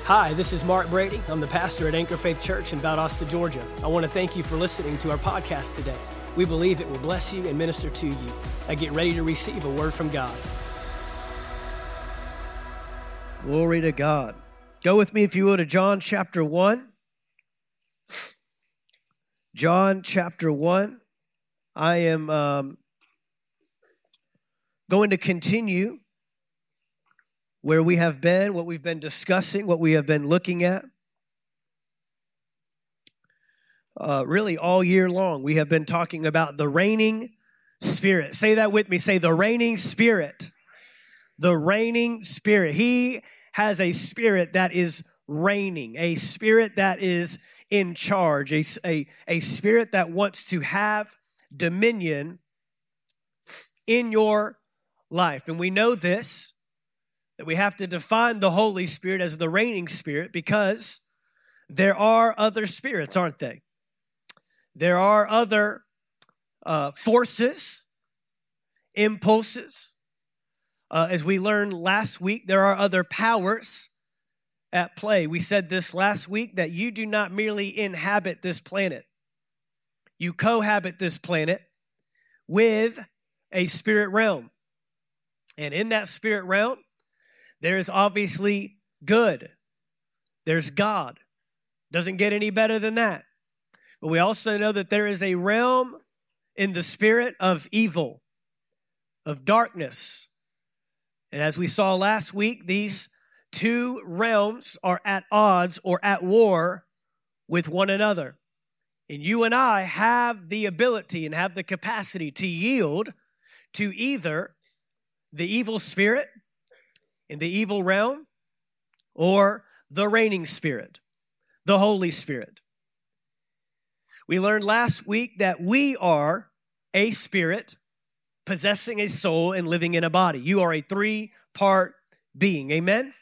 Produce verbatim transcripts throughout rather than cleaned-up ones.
Hi, this is Mark Brady. I'm the pastor at Anchor Faith Church in Valdosta, Georgia. I want to thank you for listening to our podcast today. We believe it will bless you and minister to you. Now get ready to receive a word from God. Glory to God. Go with me, if you will, to John chapter one. John chapter one. I am um, going to continue where we have been, what we've been discussing, what we have been looking at. Uh, really all year long, we have been talking about the reigning spirit. Say that with me. Say the reigning spirit. The reigning spirit. He has a spirit that is reigning, a spirit that is in charge, a, a, a spirit that wants to have dominion in your life. And we know this, that we have to define the Holy Spirit as the reigning spirit because there are other spirits, aren't they? There are other uh, forces, impulses. Uh, as we learned last week, there are other powers at play. We said this last week, that you do not merely inhabit this planet. You cohabit this planet with a spirit realm. And in that spirit realm, there is obviously good. There's God. Doesn't get any better than that. But we also know that there is a realm in the spirit of evil, of darkness. And as we saw last week, these two realms are at odds or at war with one another. And you and I have the ability and have the capacity to yield to either the evil spirit in the evil realm or the reigning spirit, the Holy Spirit. We learned last week that we are a spirit possessing a soul and living in a body. You are a three-part being, amen?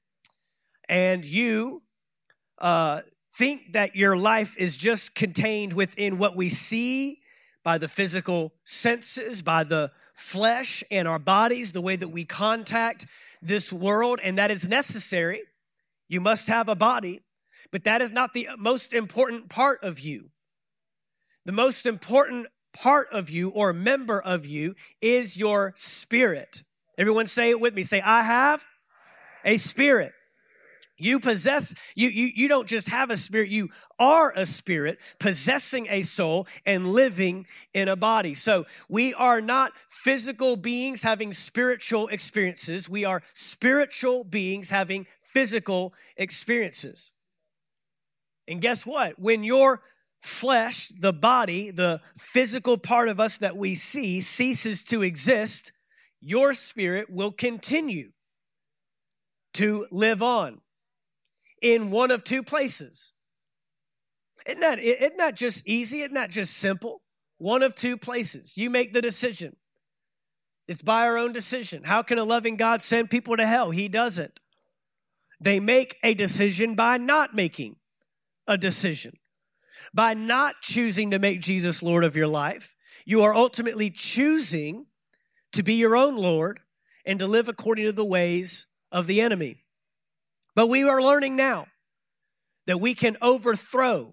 And you uh, think that your life is just contained within what we see by the physical senses, by the flesh and our bodies, the way that we contact this world, and that is necessary. You must have a body, but that is not the most important part of you. The most important part of you or member of you is your spirit. Everyone say it with me. Say, I have a spirit. You possess, you, you, you don't just have a spirit, you are a spirit possessing a soul and living in a body. So we are not physical beings having spiritual experiences. We are spiritual beings having physical experiences. And guess what? When your flesh, the body, the physical part of us that we see ceases to exist, your spirit will continue to live on in one of two places. Isn't that, isn't that just easy? Isn't that just simple? One of two places. You make the decision. It's by our own decision. How can a loving God send people to hell? He doesn't. They make a decision by not making a decision. By not choosing to make Jesus Lord of your life, you are ultimately choosing to be your own Lord and to live according to the ways of the enemy. But we are learning now that we can overthrow,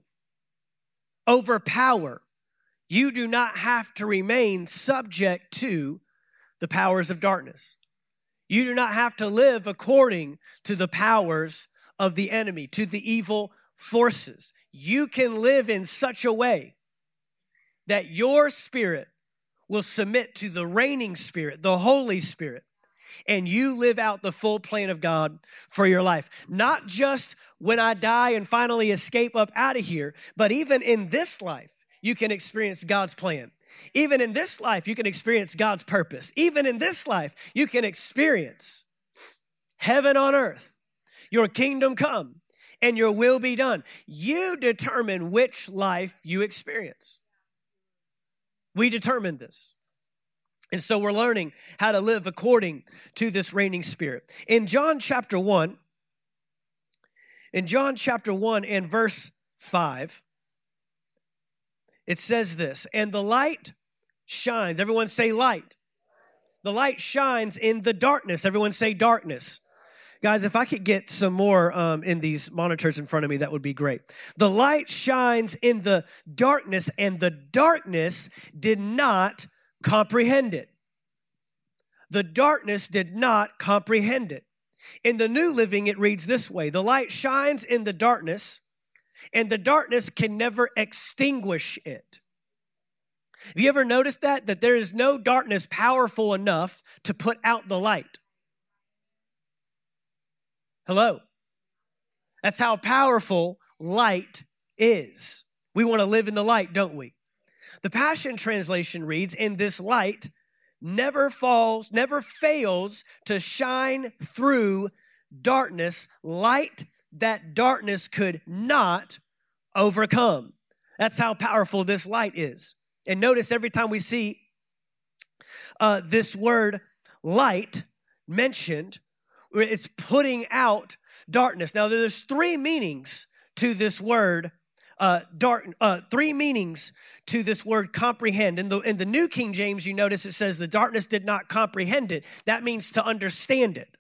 overpower. You do not have to remain subject to the powers of darkness. You do not have to live according to the powers of the enemy, to the evil forces. You can live in such a way that your spirit will submit to the reigning spirit, the Holy Spirit, and you live out the full plan of God for your life. Not just when I die and finally escape up out of here, but even in this life, you can experience God's plan. Even in this life, you can experience God's purpose. Even in this life, you can experience heaven on earth, your kingdom come, and your will be done. You determine which life you experience. We determine this. And so we're learning how to live according to this reigning spirit. In John chapter one, in John chapter one and verse five, it says this, and the light shines. Everyone say light. The light shines in the darkness. Everyone say darkness. Guys, if I could get some more um, in these monitors in front of me, that would be great. The light shines in the darkness, and the darkness did not comprehend it. The darkness did not comprehend it. In the New Living, it reads this way: the light shines in the darkness, and the darkness can never extinguish it. Have you ever noticed that? That there is no darkness powerful enough to put out the light. Hello? That's how powerful light is. We want to live in the light, don't we? The Passion Translation reads, and this light never falls, never fails to shine through darkness, light that darkness could not overcome. That's how powerful this light is. And notice every time we see uh, this word light mentioned, it's putting out darkness. Now, there's three meanings to this word, uh, dark. Uh, three meanings to this word comprehend. In the in the New King James, you notice it says the darkness did not comprehend it. That means to understand it.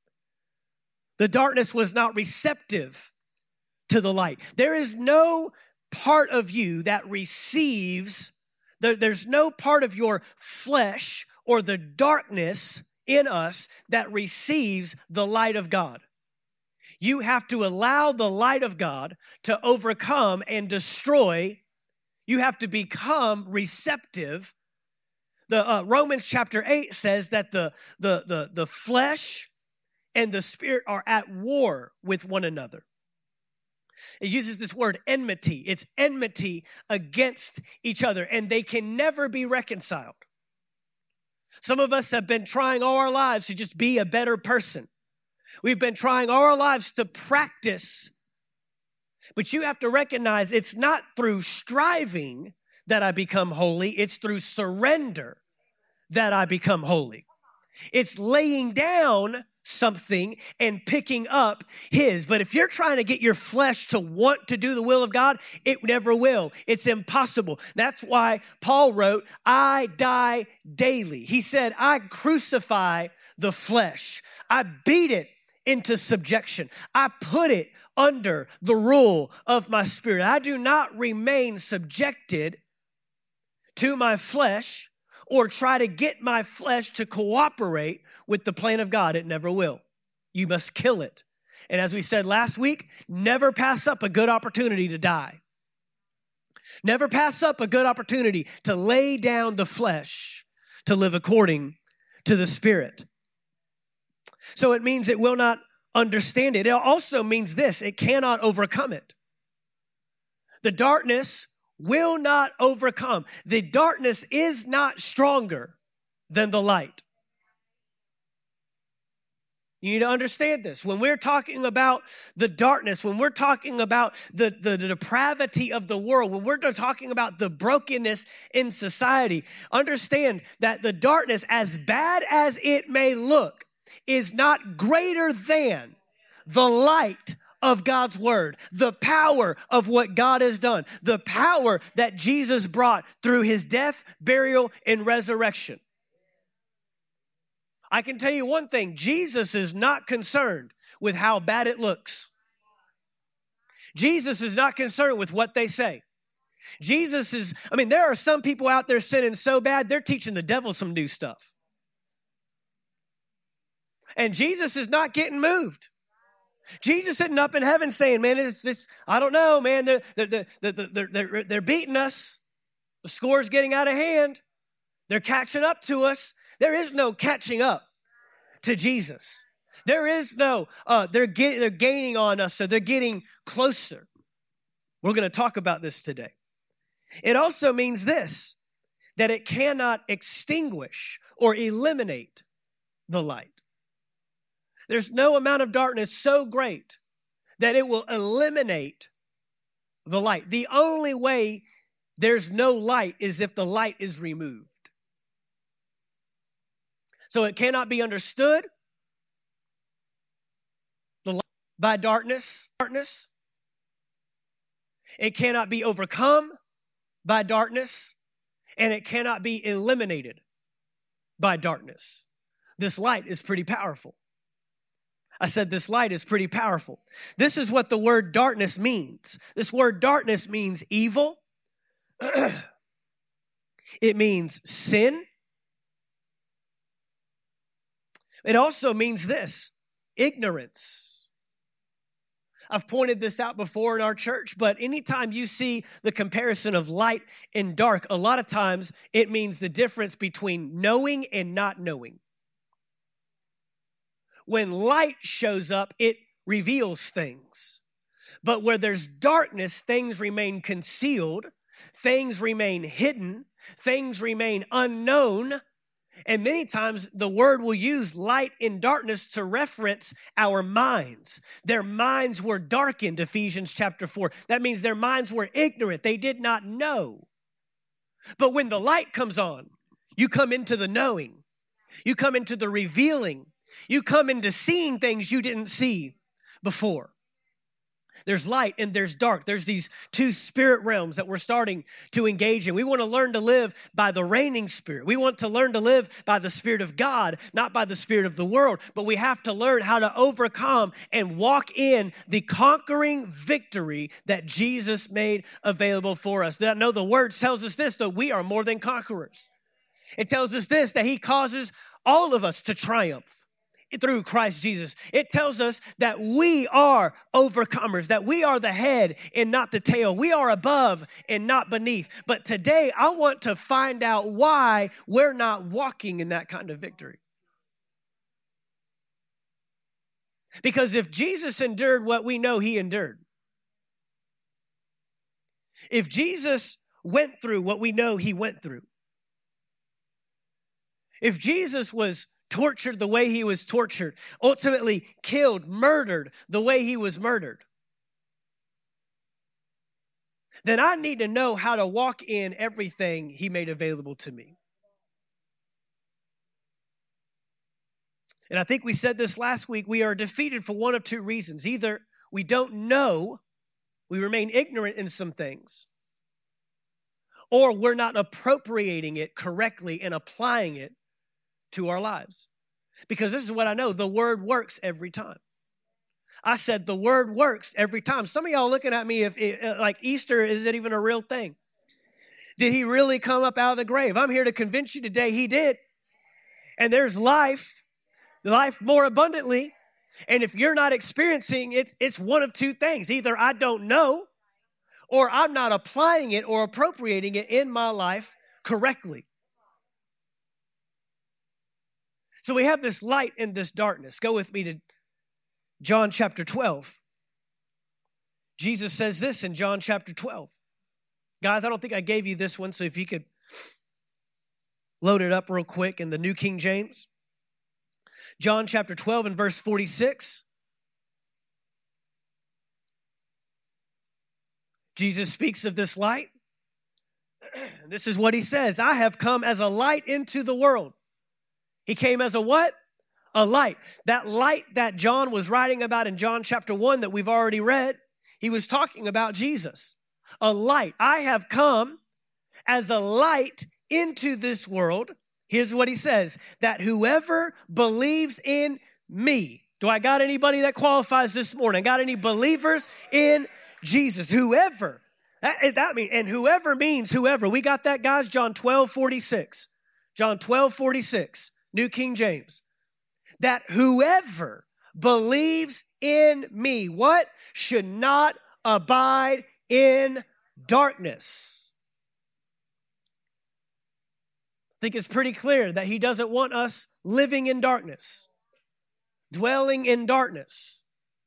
The darkness was not receptive to the light. There is no part of you that receives. There, there's no part of your flesh or the darkness in us that receives the light of God. You have to allow the light of God to overcome and destroy. You have to become receptive. The uh, Romans chapter eight says that the, the, the, the flesh and the spirit are at war with one another. It uses this word enmity. It's enmity against each other, and they can never be reconciled. Some of us have been trying all our lives to just be a better person. We've been trying all our lives to practice. But you have to recognize it's not through striving that I become holy. It's through surrender that I become holy. It's laying down something and picking up his. But if you're trying to get your flesh to want to do the will of God, it never will. It's impossible. That's why Paul wrote, I die daily. He said, I crucify the flesh. I beat it into subjection. I put it under the rule of my spirit. I do not remain subjected to my flesh or try to get my flesh to cooperate with the plan of God. It never will. You must kill it. And as we said last week, never pass up a good opportunity to die. Never pass up a good opportunity to lay down the flesh to live according to the Spirit. So it means it will not understand it. It also means this: it cannot overcome it. The darkness will not overcome. The darkness is not stronger than the light. You need to understand this. When we're talking about the darkness, when we're talking about the, the, the depravity of the world, when we're talking about the brokenness in society, understand that the darkness, as bad as it may look, is not greater than the light of God's word, the power of what God has done, the power that Jesus brought through his death, burial, and resurrection. I can tell you one thing: Jesus is not concerned with how bad it looks. Jesus is not concerned with what they say. Jesus is, I mean, there are some people out there sinning so bad, they're teaching the devil some new stuff. And Jesus is not getting moved. Jesus sitting up in heaven saying, man, it's, it's I don't know, man, they're, they're, they're, they're, they're, they're beating us. The score's getting out of hand. They're catching up to us. There is no catching up to Jesus. There is no, uh, they're, get, they're gaining on us, so they're getting closer. We're going to talk about this today. It also means this, that it cannot extinguish or eliminate the light. There's no amount of darkness so great that it will eliminate the light. The only way there's no light is if the light is removed. So it cannot be understood by darkness. Darkness. It cannot be overcome by darkness, and it cannot be eliminated by darkness. This light is pretty powerful. I said this light is pretty powerful. This is what the word darkness means. This word darkness means evil. It means sin. It also means this, ignorance. I've pointed this out before in our church, but anytime you see the comparison of light and dark, a lot of times it means the difference between knowing and not knowing. When light shows up, it reveals things. But where there's darkness, things remain concealed, things remain hidden, things remain unknown. And many times the word will use light and darkness to reference our minds. Their minds were darkened, Ephesians chapter four. That means their minds were ignorant. They did not know. But when the light comes on, you come into the knowing. You come into the revealing. You come into seeing things you didn't see before. There's light and there's dark. There's these two spirit realms that we're starting to engage in. We want to learn to live by the reigning spirit. We want to learn to live by the Spirit of God, not by the spirit of the world. But we have to learn how to overcome and walk in the conquering victory that Jesus made available for us. I know the word tells us this, that we are more than conquerors. It tells us this, that he causes all of us to triumph through Christ Jesus. It tells us that we are overcomers, that we are the head and not the tail. We are above and not beneath. But today, I want to find out why we're not walking in that kind of victory. Because if Jesus endured what we know he endured, if Jesus went through what we know he went through, if Jesus was tortured the way he was tortured, ultimately killed, murdered the way he was murdered, then I need to know how to walk in everything he made available to me. And I think we said this last week, we are defeated for one of two reasons. Either we don't know, we remain ignorant in some things, or we're not appropriating it correctly and applying it to our lives. Because this is what I know, the word works every time. I said the word works every time. Some of y'all looking at me if it, like Easter, is it even a real thing? Did he really come up out of the grave? I'm here to convince you today he did. And there's life, life more abundantly. And if you're not experiencing it, it's one of two things. Either I don't know, or I'm not applying it or appropriating it in my life correctly. So we have this light and this darkness. Go with me to John chapter twelve. Jesus says this in John chapter twelve. Guys, I don't think I gave you this one, so if you could load it up real quick in the New King James. John chapter twelve and verse forty-six. Jesus speaks of this light. This is what he says. I have come as a light into the world. He came as a what? A light. That light that John was writing about in John chapter one that we've already read, he was talking about Jesus. A light. I have come as a light into this world. Here's what he says, that whoever believes in me. Do I got anybody that qualifies this morning? Got any believers in Jesus? Whoever. That, that mean, and whoever means whoever. We got that, guys? John twelve forty-six. John twelve forty-six. New King James, that whoever believes in me, what? Should not abide in darkness. I think it's pretty clear that he doesn't want us living in darkness, dwelling in darkness.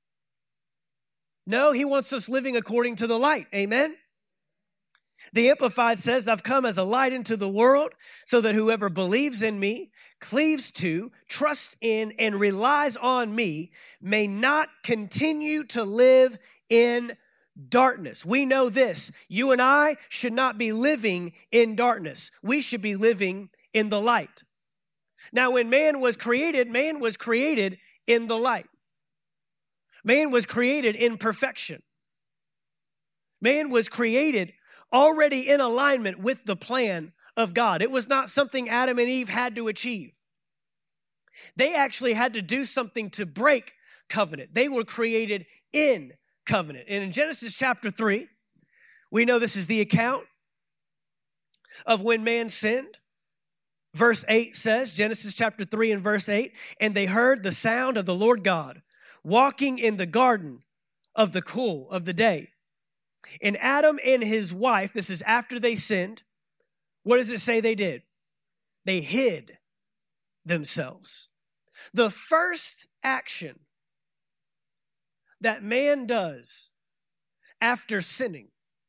No, he wants us living according to the light. Amen? The Amplified says, I've come as a light into the world so that whoever believes in me, cleaves to, trusts in, and relies on me may not continue to live in darkness. We know this. You and I should not be living in darkness. We should be living in the light. Now, when man was created, man was created in the light. Man was created in perfection. Man was created already in alignment with the plan of God. It was not something Adam and Eve had to achieve. They actually had to do something to break covenant. They were created in covenant. And in Genesis chapter three, we know this is the account of when man sinned. Verse eight says, Genesis chapter three and verse eight, and they heard the sound of the Lord God walking in the garden of the cool of the day. And Adam and his wife, this is after they sinned, what does it say they did? They hid themselves. The first action that man does after sinning,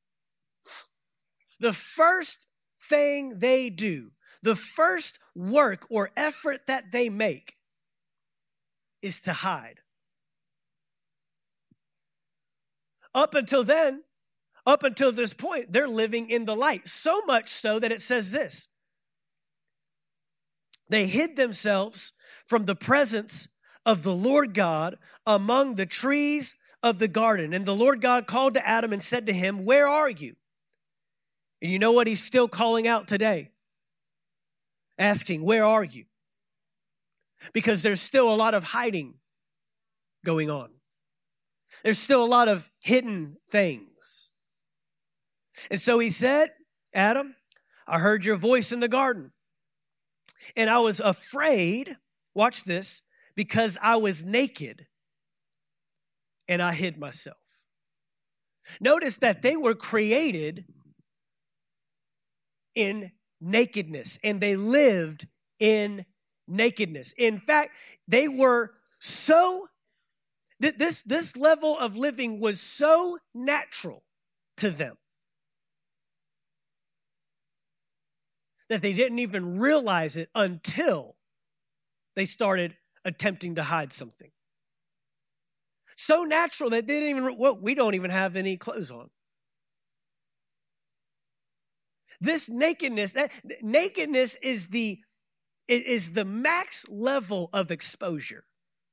the first thing they do, the first work or effort that they make is to hide. Up until then, up until this point, they're living in the light. So much so that it says this. They hid themselves from the presence of the Lord God among the trees of the garden. And the Lord God called to Adam and said to him, where are you? And you know what he's still calling out today? Asking, where are you? Because there's still a lot of hiding going on. There's still a lot of hidden things. And so he said, Adam, I heard your voice in the garden, and I was afraid, watch this, because I was naked, and I hid myself. Notice that they were created in nakedness, and they lived in nakedness. In fact, they were so, th- this, this level of living was so natural to them that they didn't even realize it until they started attempting to hide something. So natural that they didn't even, well, we don't even have any clothes on. This nakedness, that, nakedness is the, is the max level of exposure.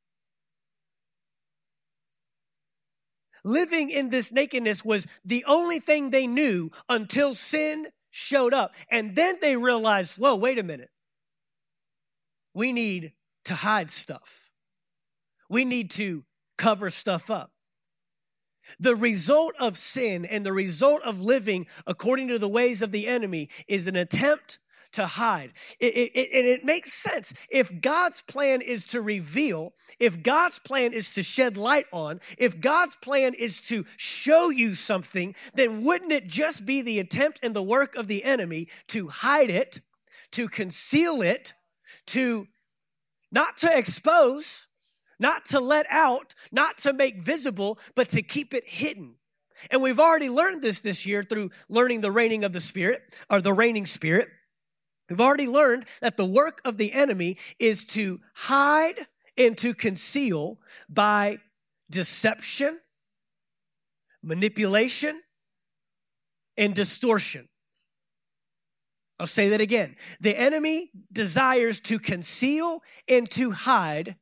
Living in this nakedness was the only thing they knew until sin showed up. And then they realized, whoa, wait a minute. We need to hide stuff. We need to cover stuff up. The result of sin and the result of living according to the ways of the enemy is an attempt to hide. It, it, it, and it makes sense. If God's plan is to reveal, if God's plan is to shed light on, if God's plan is to show you something, then wouldn't it just be the attempt and the work of the enemy to hide it, to conceal it, to not to expose, not to let out, not to make visible, but to keep it hidden. And we've already learned this this year through learning the reigning of the Spirit, or the reigning Spirit. We've already learned that the work of the enemy is to hide and to conceal by deception, manipulation, and distortion. I'll say that again. The enemy desires to conceal and to hide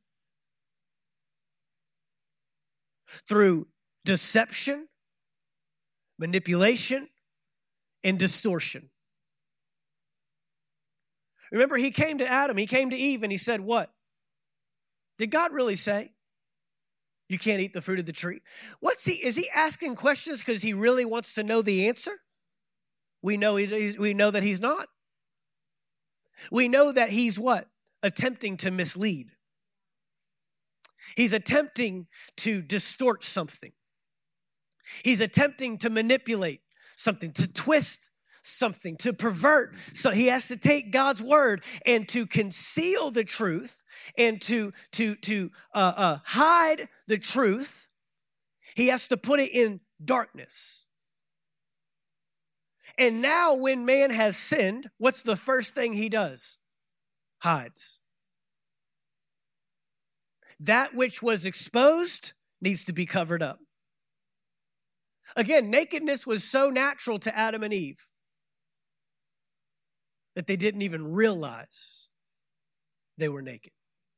through deception, manipulation, and distortion. Remember, he came to Adam, he came to Eve, and he said, what? Did God really say you can't eat the fruit of the tree? What's he, is he asking questions because he really wants to know the answer? We know, he, we know that he's not. We know that he's what? Attempting to mislead. He's attempting to distort something. He's attempting to manipulate something, to twist something, to pervert. So he has to take God's word and to conceal the truth and to, to, to uh, uh, hide the truth. He has to put it in darkness. And now when man has sinned, what's the first thing he does? Hides. That which was exposed needs to be covered up. Again, nakedness was so natural to Adam and Eve that they didn't even realize they were naked.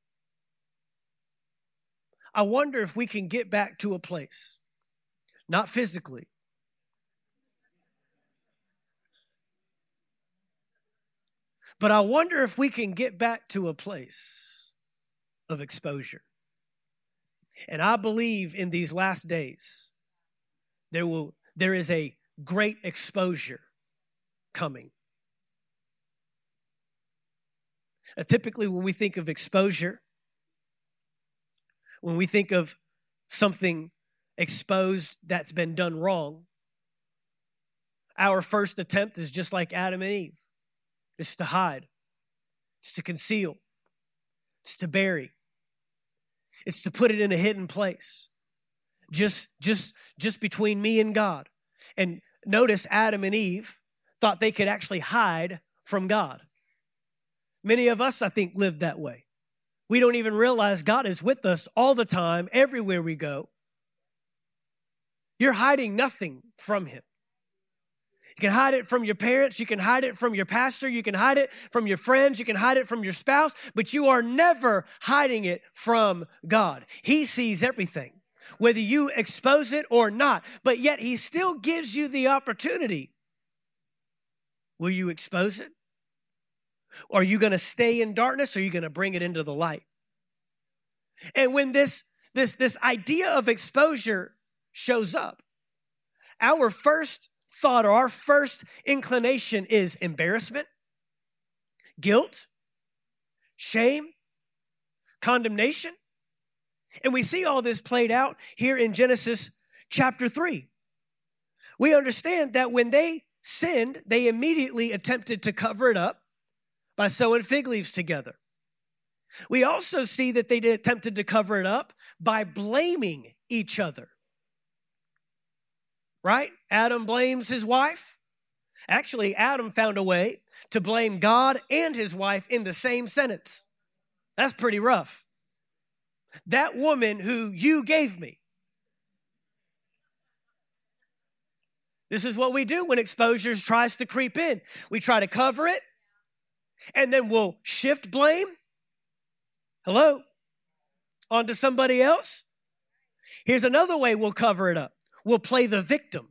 I wonder if we can get back to a place, not physically, but I wonder if we can get back to a place of exposure. And I believe in these last days, there will there is a great exposure coming. Now, typically, when we think of exposure, when we think of something exposed that's been done wrong, our first attempt is just like Adam and Eve. It's to hide. It's to conceal. It's to bury. It's to put it in a hidden place. Just, just, just between me and God. And notice Adam and Eve thought they could actually hide from God. Many of us, I think, live that way. We don't even realize God is with us all the time, everywhere we go. You're hiding nothing from him. You can hide it from your parents. You can hide it from your pastor. You can hide it from your friends. You can hide it from your spouse, but you are never hiding it from God. He sees everything, whether you expose it or not, but yet he still gives you the opportunity. Will you expose it? Or are you going to stay in darkness, or are you going to bring it into the light? And when this, this, this idea of exposure shows up, our first thought or our first inclination is embarrassment, guilt, shame, condemnation. And we see all this played out here in Genesis chapter three. We understand that when they sinned, they immediately attempted to cover it up by sewing fig leaves together. We also see that they attempted to cover it up by blaming each other. Right? Adam blames his wife. Actually, Adam found a way to blame God and his wife in the same sentence. That's pretty rough. That woman who you gave me. This is what we do when exposure tries to creep in. We try to cover it, and then we'll shift blame. Hello? Onto somebody else. Here's another way we'll cover it up. We'll play the victim.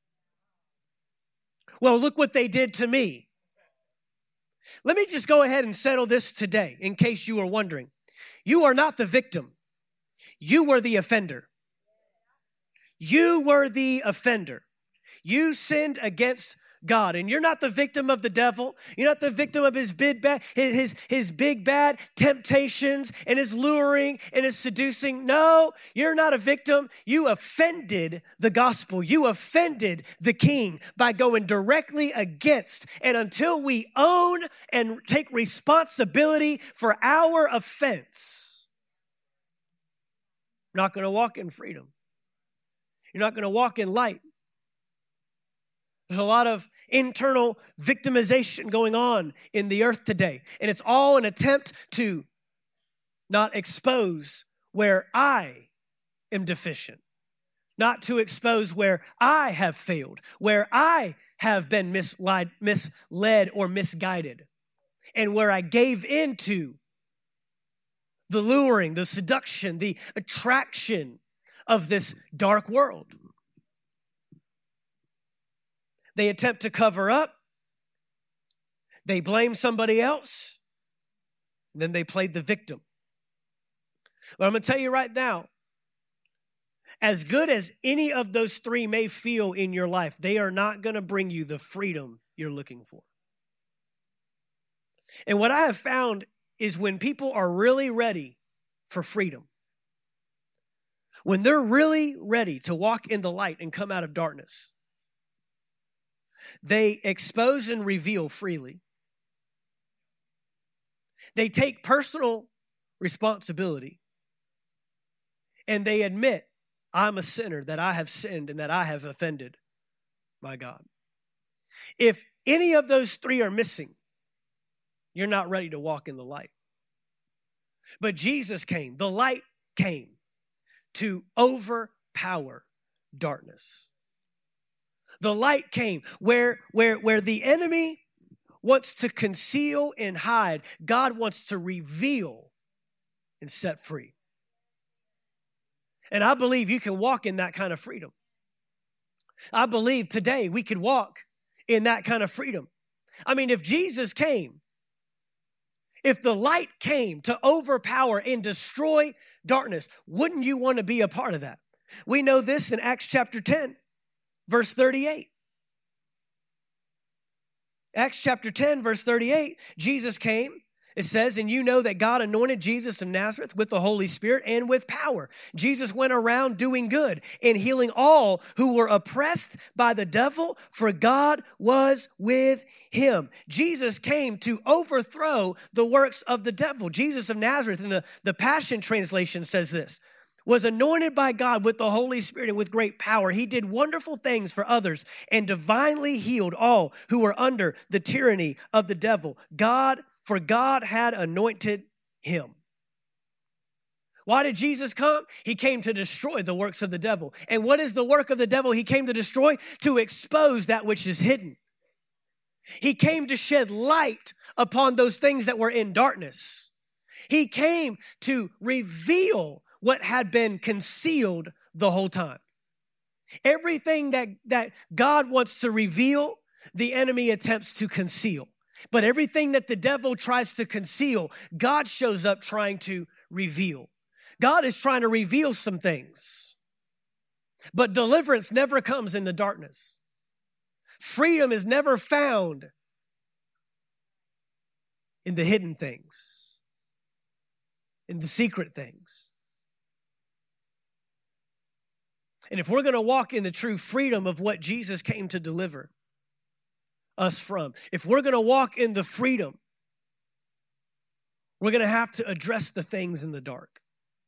Well, look what they did to me. Let me just go ahead and settle this today, in case you were wondering. You are not the victim. You were the offender. You were the offender. You sinned against God, and you're not the victim of the devil. You're not the victim of his big bad, his, his, his big bad temptations and his luring and his seducing. No, you're not a victim. You offended the gospel. You offended the king by going directly against. And until we own and take responsibility for our offense, you're not going to walk in freedom. You're not going to walk in light. There's a lot of internal victimization going on in the earth today. And it's all an attempt to not expose where I am deficient. Not to expose where I have failed, where I have been misled, misled or misguided, and where I gave into the luring, the seduction, the attraction of this dark world. They attempt to cover up. They blame somebody else. And then they played the victim. But I'm going to tell you right now, as good as any of those three may feel in your life, they are not going to bring you the freedom you're looking for. And what I have found is when people are really ready for freedom, when they're really ready to walk in the light and come out of darkness, they expose and reveal freely. They take personal responsibility, and they admit, I'm a sinner, that I have sinned and that I have offended my God. If any of those three are missing, you're not ready to walk in the light. But Jesus came, the light came to overpower darkness. The light came where, where, where the enemy wants to conceal and hide. God wants to reveal and set free. And I believe you can walk in that kind of freedom. I believe today we could walk in that kind of freedom. I mean, if Jesus came If the light came to overpower and destroy darkness, wouldn't you want to be a part of that? We know this in Acts chapter ten, verse thirty-eight. Acts chapter ten, verse thirty-eight, Jesus came. It says, and you know that God anointed Jesus of Nazareth with the Holy Spirit and with power. Jesus went around doing good and healing all who were oppressed by the devil, for God was with him. Jesus came to overthrow the works of the devil. Jesus of Nazareth, in the, the Passion Translation, says this, was anointed by God with the Holy Spirit and with great power. He did wonderful things for others and divinely healed all who were under the tyranny of the devil. God For God had anointed him. Why did Jesus come? He came to destroy the works of the devil. And what is the work of the devil he came to destroy? To expose that which is hidden. He came to shed light upon those things that were in darkness. He came to reveal what had been concealed the whole time. Everything that, that God wants to reveal, the enemy attempts to conceal. But everything that the devil tries to conceal, God shows up trying to reveal. God is trying to reveal some things. But deliverance never comes in the darkness. Freedom is never found in the hidden things, in the secret things. And if we're going to walk in the true freedom of what Jesus came to deliver us from, if we're going to walk in the freedom, we're going to have to address the things in the dark.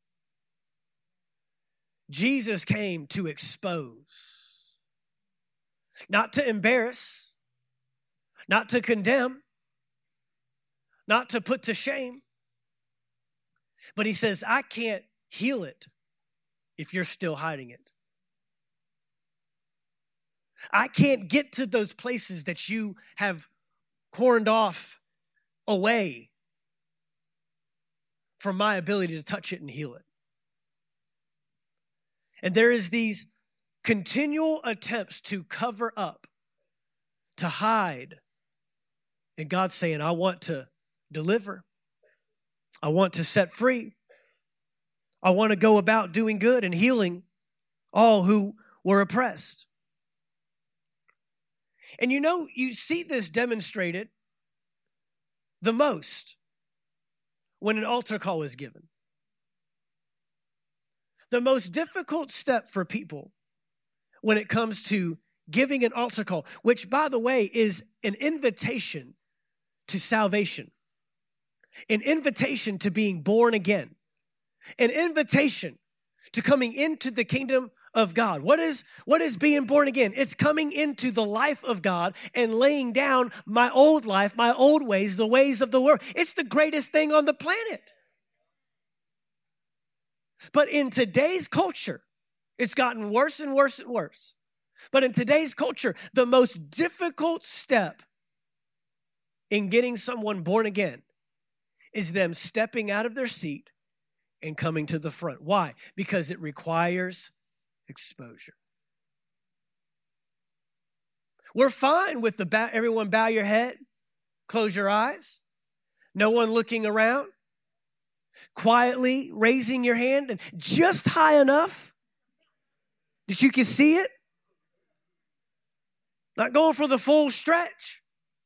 Jesus came to expose, not to embarrass, not to condemn, not to put to shame. But he says, I can't heal it if you're still hiding it. I can't get to those places that you have corned off away from my ability to touch it and heal it. And there is these continual attempts to cover up, to hide. And God's saying, I want to deliver. I want to set free. I want to go about doing good and healing all who were oppressed. And you know, you see this demonstrated the most when an altar call is given. The most difficult step for people when it comes to giving an altar call, which, by the way, is an invitation to salvation, an invitation to being born again, an invitation to coming into the kingdom of God. What is, what is being born again? It's coming into the life of God and laying down my old life, my old ways, the ways of the world. It's the greatest thing on the planet. But in today's culture, it's gotten worse and worse and worse. But in today's culture, the most difficult step in getting someone born again is them stepping out of their seat and coming to the front. Why? Because it requires exposure. We're fine with the bow, everyone bow your head, close your eyes, no one looking around, quietly raising your hand and just high enough that you can see it. Not going for the full stretch.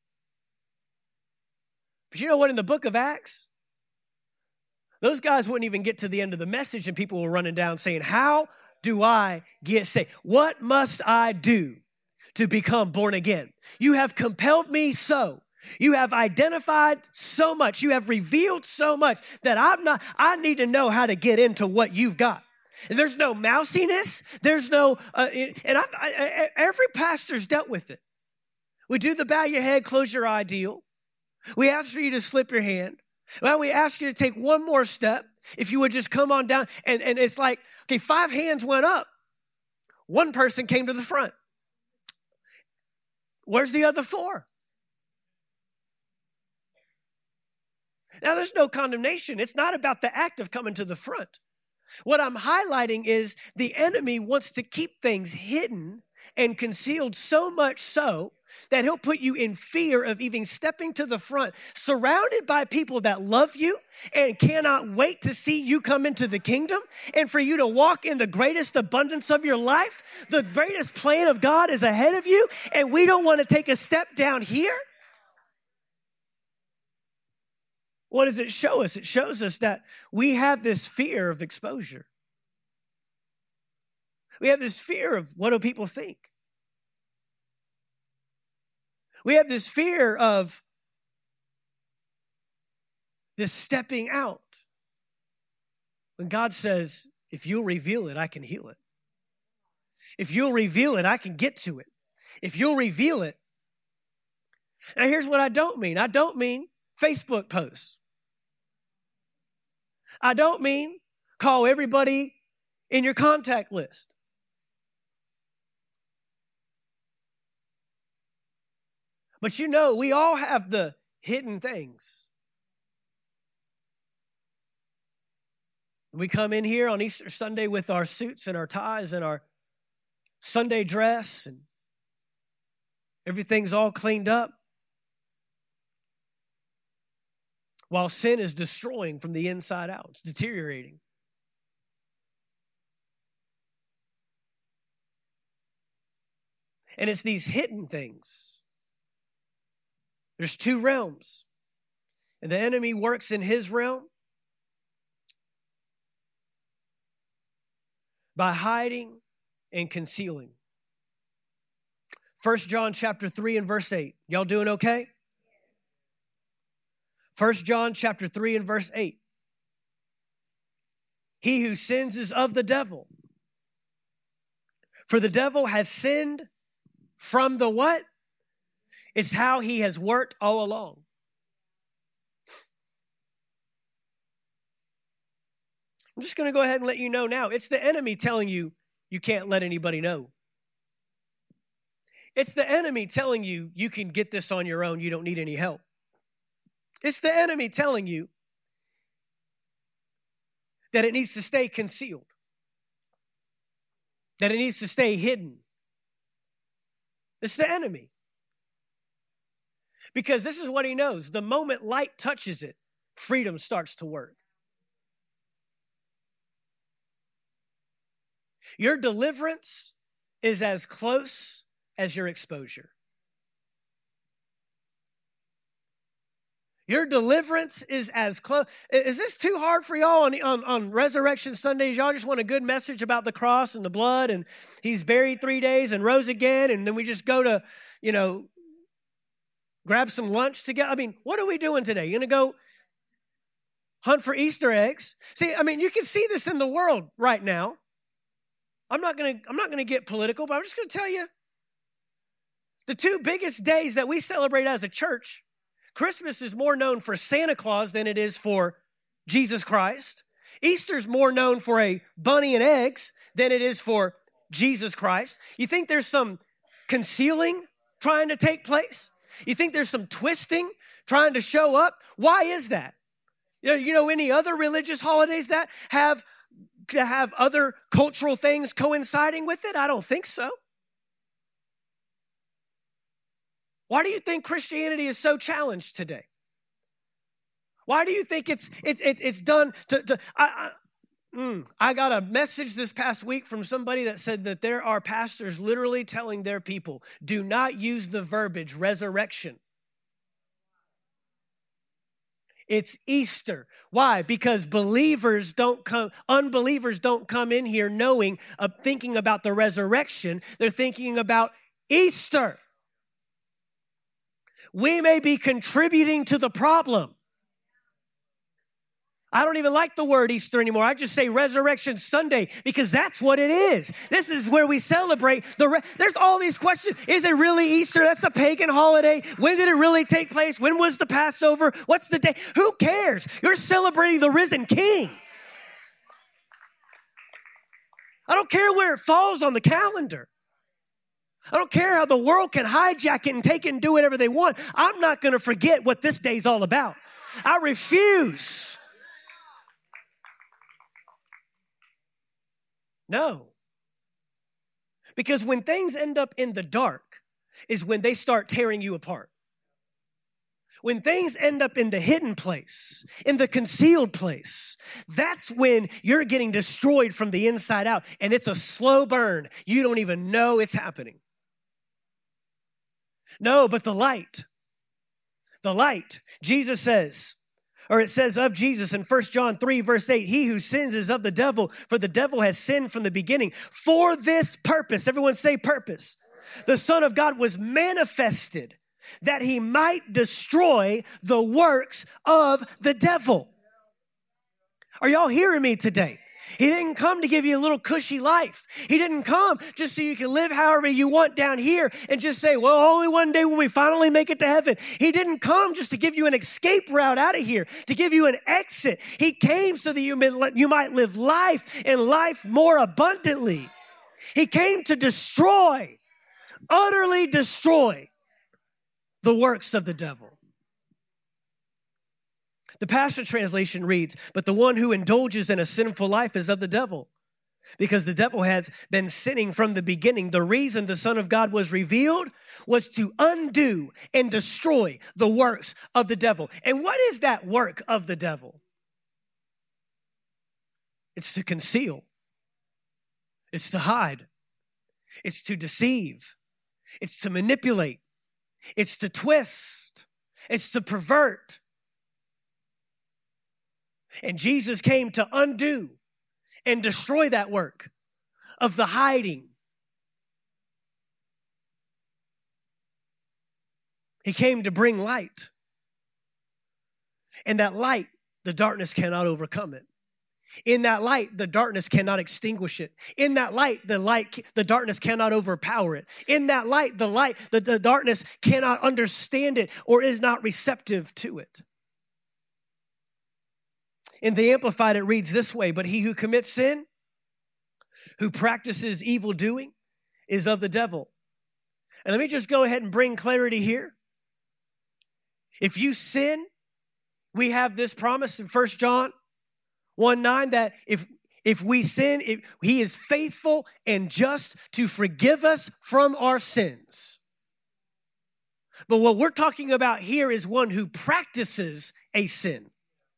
But you know what? In the book of Acts, those guys wouldn't even get to the end of the message and people were running down saying, how do I get saved? What must I do to become born again? You have compelled me so. You have identified so much. You have revealed so much that I'm not, I need to know how to get into what you've got. And there's no mousiness. There's no, uh, and I, I, every pastor's dealt with it. We do the bow your head, close your eye deal. We ask for you to slip your hand. Well, we ask you to take one more step. If you would just come on down. And, and it's like, okay, five hands went up. One person came to the front. Where's the other four? Now, there's no condemnation. It's not about the act of coming to the front. What I'm highlighting is the enemy wants to keep things hidden and concealed, so much so that he'll put you in fear of even stepping to the front, surrounded by people that love you and cannot wait to see you come into the kingdom and for you to walk in the greatest abundance of your life. The greatest plan of God is ahead of you, and we don't want to take a step down here. What does it show us? It shows us that we have this fear of exposure. We have this fear of what do people think? We have this fear of this stepping out. When God says, if you'll reveal it, I can heal it. If you'll reveal it, I can get to it. If you'll reveal it. Now here's what I don't mean. I don't mean Facebook posts. I don't mean call everybody in your contact list. But you know, we all have the hidden things. We come in here on Easter Sunday with our suits and our ties and our Sunday dress, and everything's all cleaned up, while sin is destroying from the inside out. It's deteriorating. And it's these hidden things. There's two realms. And the enemy works in his realm by hiding and concealing. First John chapter three and verse eight. Y'all doing okay? First John chapter three and verse eight. He who sins is of the devil. For the devil has sinned from the what? It's how he has worked all along. I'm just going to go ahead and let you know now. It's the enemy telling you you can't let anybody know. It's the enemy telling you you can get this on your own. You don't need any help. It's the enemy telling you that it needs to stay concealed, that it needs to stay hidden. It's the enemy. Because this is what he knows. The moment light touches it, freedom starts to work. Your deliverance is as close as your exposure. Your deliverance is as close. Is this too hard for y'all on, on, on Resurrection Sundays? Y'all just want a good message about the cross and the blood, and he's buried three days and rose again, and then we just go to, you know, grab some lunch together. I mean, what are we doing today? You're going to go hunt for Easter eggs? See, I mean, you can see this in the world right now. I'm not going to I'm not going to get political, but I'm just going to tell you the two biggest days that we celebrate as a church. Christmas is more known for Santa Claus than it is for Jesus Christ. Easter's more known for a bunny and eggs than it is for Jesus Christ. You think there's some concealing trying to take place? You think there's some twisting trying to show up? Why is that? You know, you know any other religious holidays that have, that have other cultural things coinciding with it? I don't think so. Why do you think Christianity is so challenged today? Why do you think it's it's it's, it's done to, to I, I, mm, I got a message this past week from somebody that said that there are pastors literally telling their people, do not use the verbiage resurrection. It's Easter. Why? Because believers don't come, unbelievers don't come in here knowing, of thinking about the resurrection. They're thinking about Easter. We may be contributing to the problem. I don't even like the word Easter anymore. I just say Resurrection Sunday because that's what it is. This is where we celebrate. the. Re- There's all these questions. Is it really Easter? That's a pagan holiday. When did it really take place? When was the Passover? What's the day? Who cares? You're celebrating the risen King. I don't care where it falls on the calendar. I don't care how the world can hijack it and take it and do whatever they want. I'm not going to forget what this day's all about. I refuse. No. Because when things end up in the dark is when they start tearing you apart. When things end up in the hidden place, in the concealed place, that's when you're getting destroyed from the inside out, and it's a slow burn. You don't even know it's happening. No, but the light, the light, Jesus says, or it says of Jesus in First John three, verse eight, he who sins is of the devil, for the devil has sinned from the beginning. For this purpose, everyone say purpose, the Son of God was manifested that he might destroy the works of the devil. Are y'all hearing me today? He didn't come to give you a little cushy life. He didn't come just so you can live however you want down here and just say, well, only one day when we finally make it to heaven. He didn't come just to give you an escape route out of here, to give you an exit. He came so that you might live life and life more abundantly. He came to destroy, utterly destroy the works of the devil. The Passion Translation reads, but the one who indulges in a sinful life is of the devil, because the devil has been sinning from the beginning. The reason the Son of God was revealed was to undo and destroy the works of the devil. And what is that work of the devil? It's to conceal. It's to hide. It's to deceive. It's to manipulate. It's to twist. It's to pervert. And Jesus came to undo and destroy that work of the hiding. He came to bring light. And that light, the darkness cannot overcome it. In that light, the darkness cannot extinguish it. In that light, the light, the darkness cannot overpower it. In that light, the light, the, the darkness cannot understand it or is not receptive to it. In the Amplified, it reads this way, but he who commits sin, who practices evil doing, is of the devil. And let me just go ahead and bring clarity here. If you sin, we have this promise in First John one nine that if, if we sin, if, he is faithful and just to forgive us from our sins. But what we're talking about here is one who practices a sin.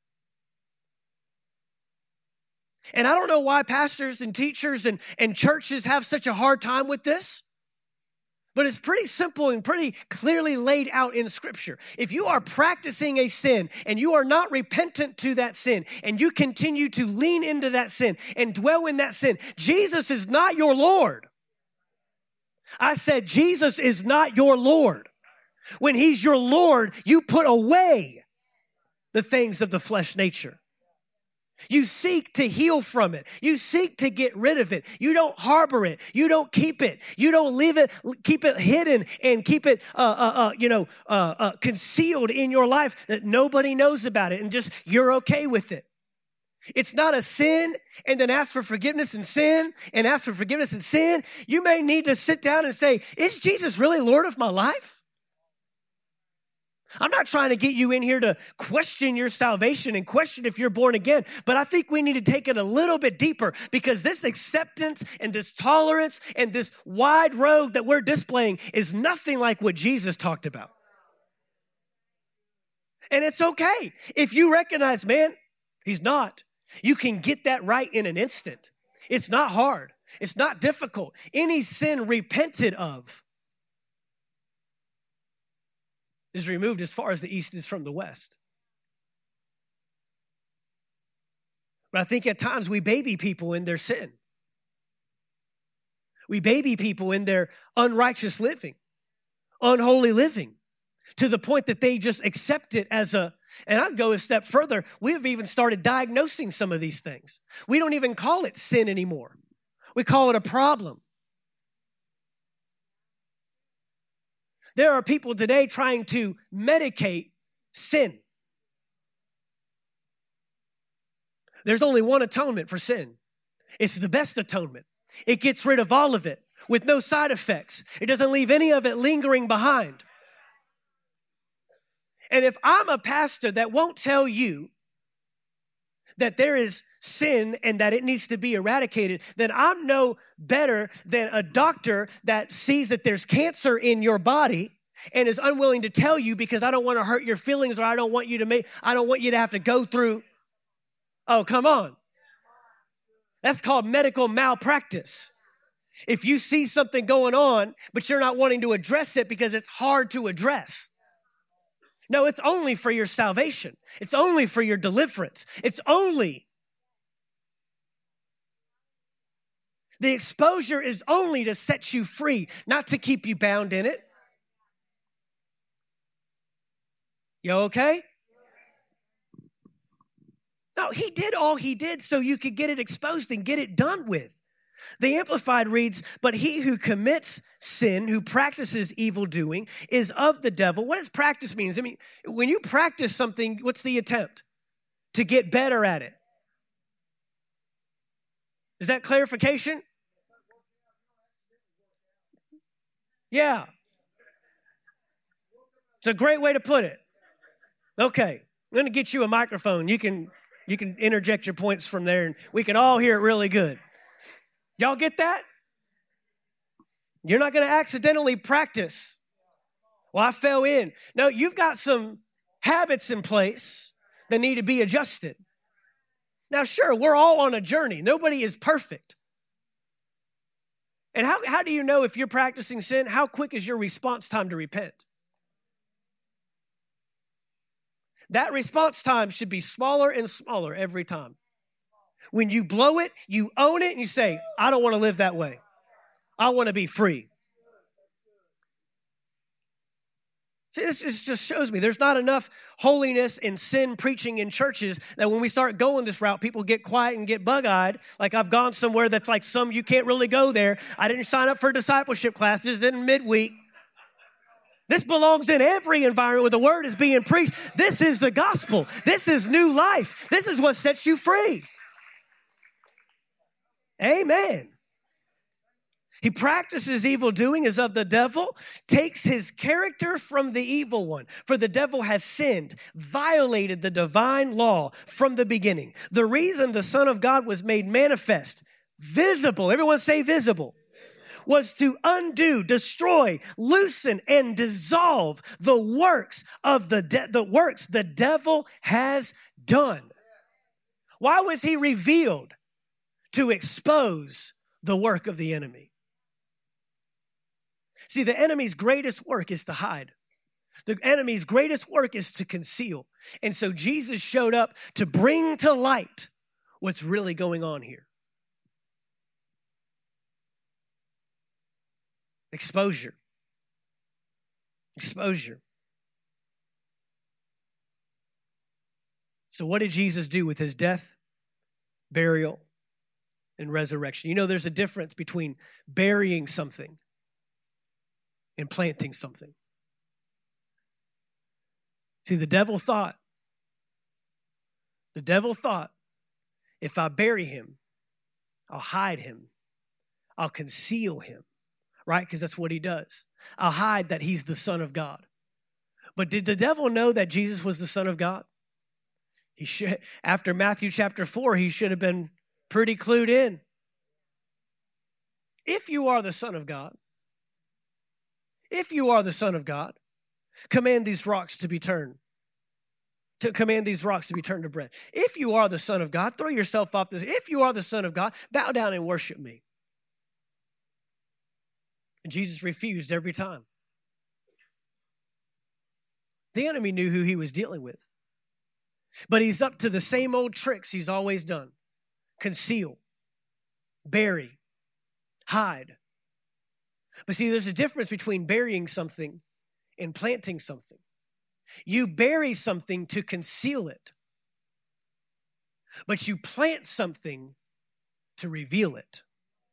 And I don't know why pastors and teachers and, and churches have such a hard time with this, but it's pretty simple and pretty clearly laid out in Scripture. If you are practicing a sin and you are not repentant to that sin and you continue to lean into that sin and dwell in that sin, Jesus is not your Lord. I said Jesus is not your Lord. When he's your Lord, you put away the things of the flesh nature. You seek to heal from it. You seek to get rid of it. You don't harbor it. You don't keep it. You don't leave it, keep it hidden and keep it, uh, uh, uh, you know, uh, uh, concealed in your life that nobody knows about it and just you're okay with it. It's not a sin and then ask for forgiveness and sin and ask for forgiveness and sin. You may need to sit down and say, is Jesus really Lord of my life? I'm not trying to get you in here to question your salvation and question if you're born again, but I think we need to take it a little bit deeper because this acceptance and this tolerance and this wide road that we're displaying is nothing like what Jesus talked about. And it's okay. If you recognize, man, he's not. You can get that right in an instant. It's not hard. It's not difficult. Any sin repented of is removed as far as the east is from the west. But I think at times we baby people in their sin. We baby people in their unrighteous living, unholy living, to the point that they just accept it as a, and I'd go a step further, we've even started diagnosing some of these things. We don't even call it sin anymore. We call it a problem. There are people today trying to medicate sin. There's only one atonement for sin. It's the best atonement. It gets rid of all of it with no side effects. It doesn't leave any of it lingering behind. And if I'm a pastor that won't tell you that there is sin and that it needs to be eradicated, then I'm no better than a doctor that sees that there's cancer in your body and is unwilling to tell you because I don't want to hurt your feelings or I don't want you to make, I don't want you to have to go through. Oh, come on. That's called medical malpractice. If you see something going on, but you're not wanting to address it because it's hard to address. No, it's only for your salvation. It's only for your deliverance. It's only. The exposure is only to set you free, not to keep you bound in it. You okay? No, he did all he did so you could get it exposed and get it done with. The Amplified reads, but he who commits sin, who practices evil doing, is of the devil. What does practice mean? I mean, when you practice something, what's the attempt? To get better at it. Is that clarification? Yeah. It's a great way to put it. Okay, I'm going to get you a microphone. You can, you can interject your points from there, and we can all hear it really good. Y'all get that? You're not going to accidentally practice. Well, I fell in. No, you've got some habits in place that need to be adjusted. Now, sure, we're all on a journey. Nobody is perfect. And how, how do you know if you're practicing sin? How quick is your response time to repent? That response time should be smaller and smaller every time. When you blow it, you own it and you say, I don't want to live that way. I want to be free. See, this just shows me there's not enough holiness and sin preaching in churches that when we start going this route, people get quiet and get bug-eyed. Like I've gone somewhere that's like some, you can't really go there. I didn't sign up for discipleship classes in midweek. This belongs in every environment where the word is being preached. This is the gospel. This is new life. This is what sets you free. Amen. He practices evil doing is of the devil, takes his character from the evil one. For the devil has sinned, violated the divine law from the beginning. The reason the Son of God was made manifest, visible, everyone say visible, was to undo, destroy, loosen, and dissolve the works of the de- the works the devil has done. Why was he revealed? To expose the work of the enemy. See, the enemy's greatest work is to hide. The enemy's greatest work is to conceal. And so Jesus showed up to bring to light what's really going on here. Exposure. Exposure. So what did Jesus do with his death, burial, and resurrection? You know, there's a difference between burying something and planting something. See, the devil thought, the devil thought, if I bury him, I'll hide him. I'll conceal him, right? Because that's what he does. I'll hide that he's the Son of God. But did the devil know that Jesus was the Son of God? He should, after Matthew chapter four, he should have been pretty clued in. If you are the Son of God, if you are the Son of God, command these rocks to be turned, to command these rocks to be turned to bread. If you are the Son of God, throw yourself off this. If you are the Son of God, bow down and worship me. And Jesus refused every time. The enemy knew who he was dealing with. But he's up to the same old tricks he's always done. Conceal, bury, hide. But see, there's a difference between burying something and planting something. You bury something to conceal it, but you plant something to reveal it.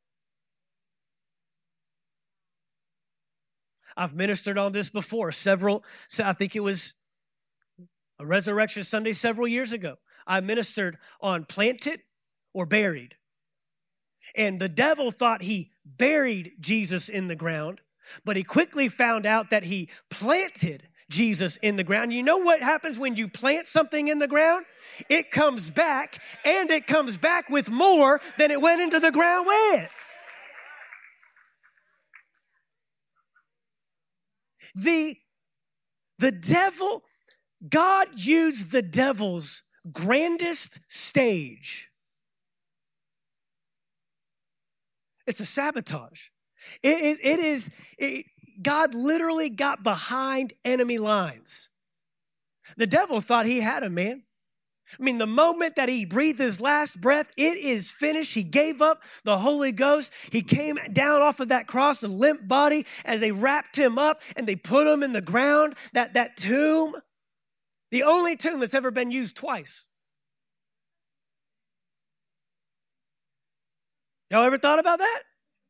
I've ministered on this before. Several, I think it was a Resurrection Sunday several years ago. I ministered on planted or buried. And the devil thought he buried Jesus in the ground, but he quickly found out that he planted Jesus in the ground. You know what happens when you plant something in the ground? It comes back, and it comes back with more than it went into the ground with. The, the devil, God used the devil's grandest stage. It's a sabotage. It, it, it is, it, God literally got behind enemy lines. The devil thought he had him, man. I mean, the moment that he breathed his last breath, it is finished. He gave up the Holy Ghost. He came down off of that cross, a limp body, as they wrapped him up and they put him in the ground, that, that tomb, the only tomb that's ever been used twice. Y'all ever thought about that?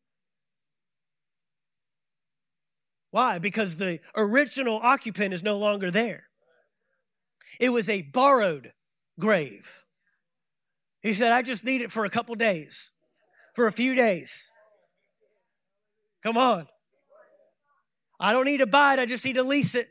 Why? Because the original occupant is no longer there. It was a borrowed grave. He said, I just need it for a couple days, for a few days. Come on. I don't need to buy it. I just need to lease it.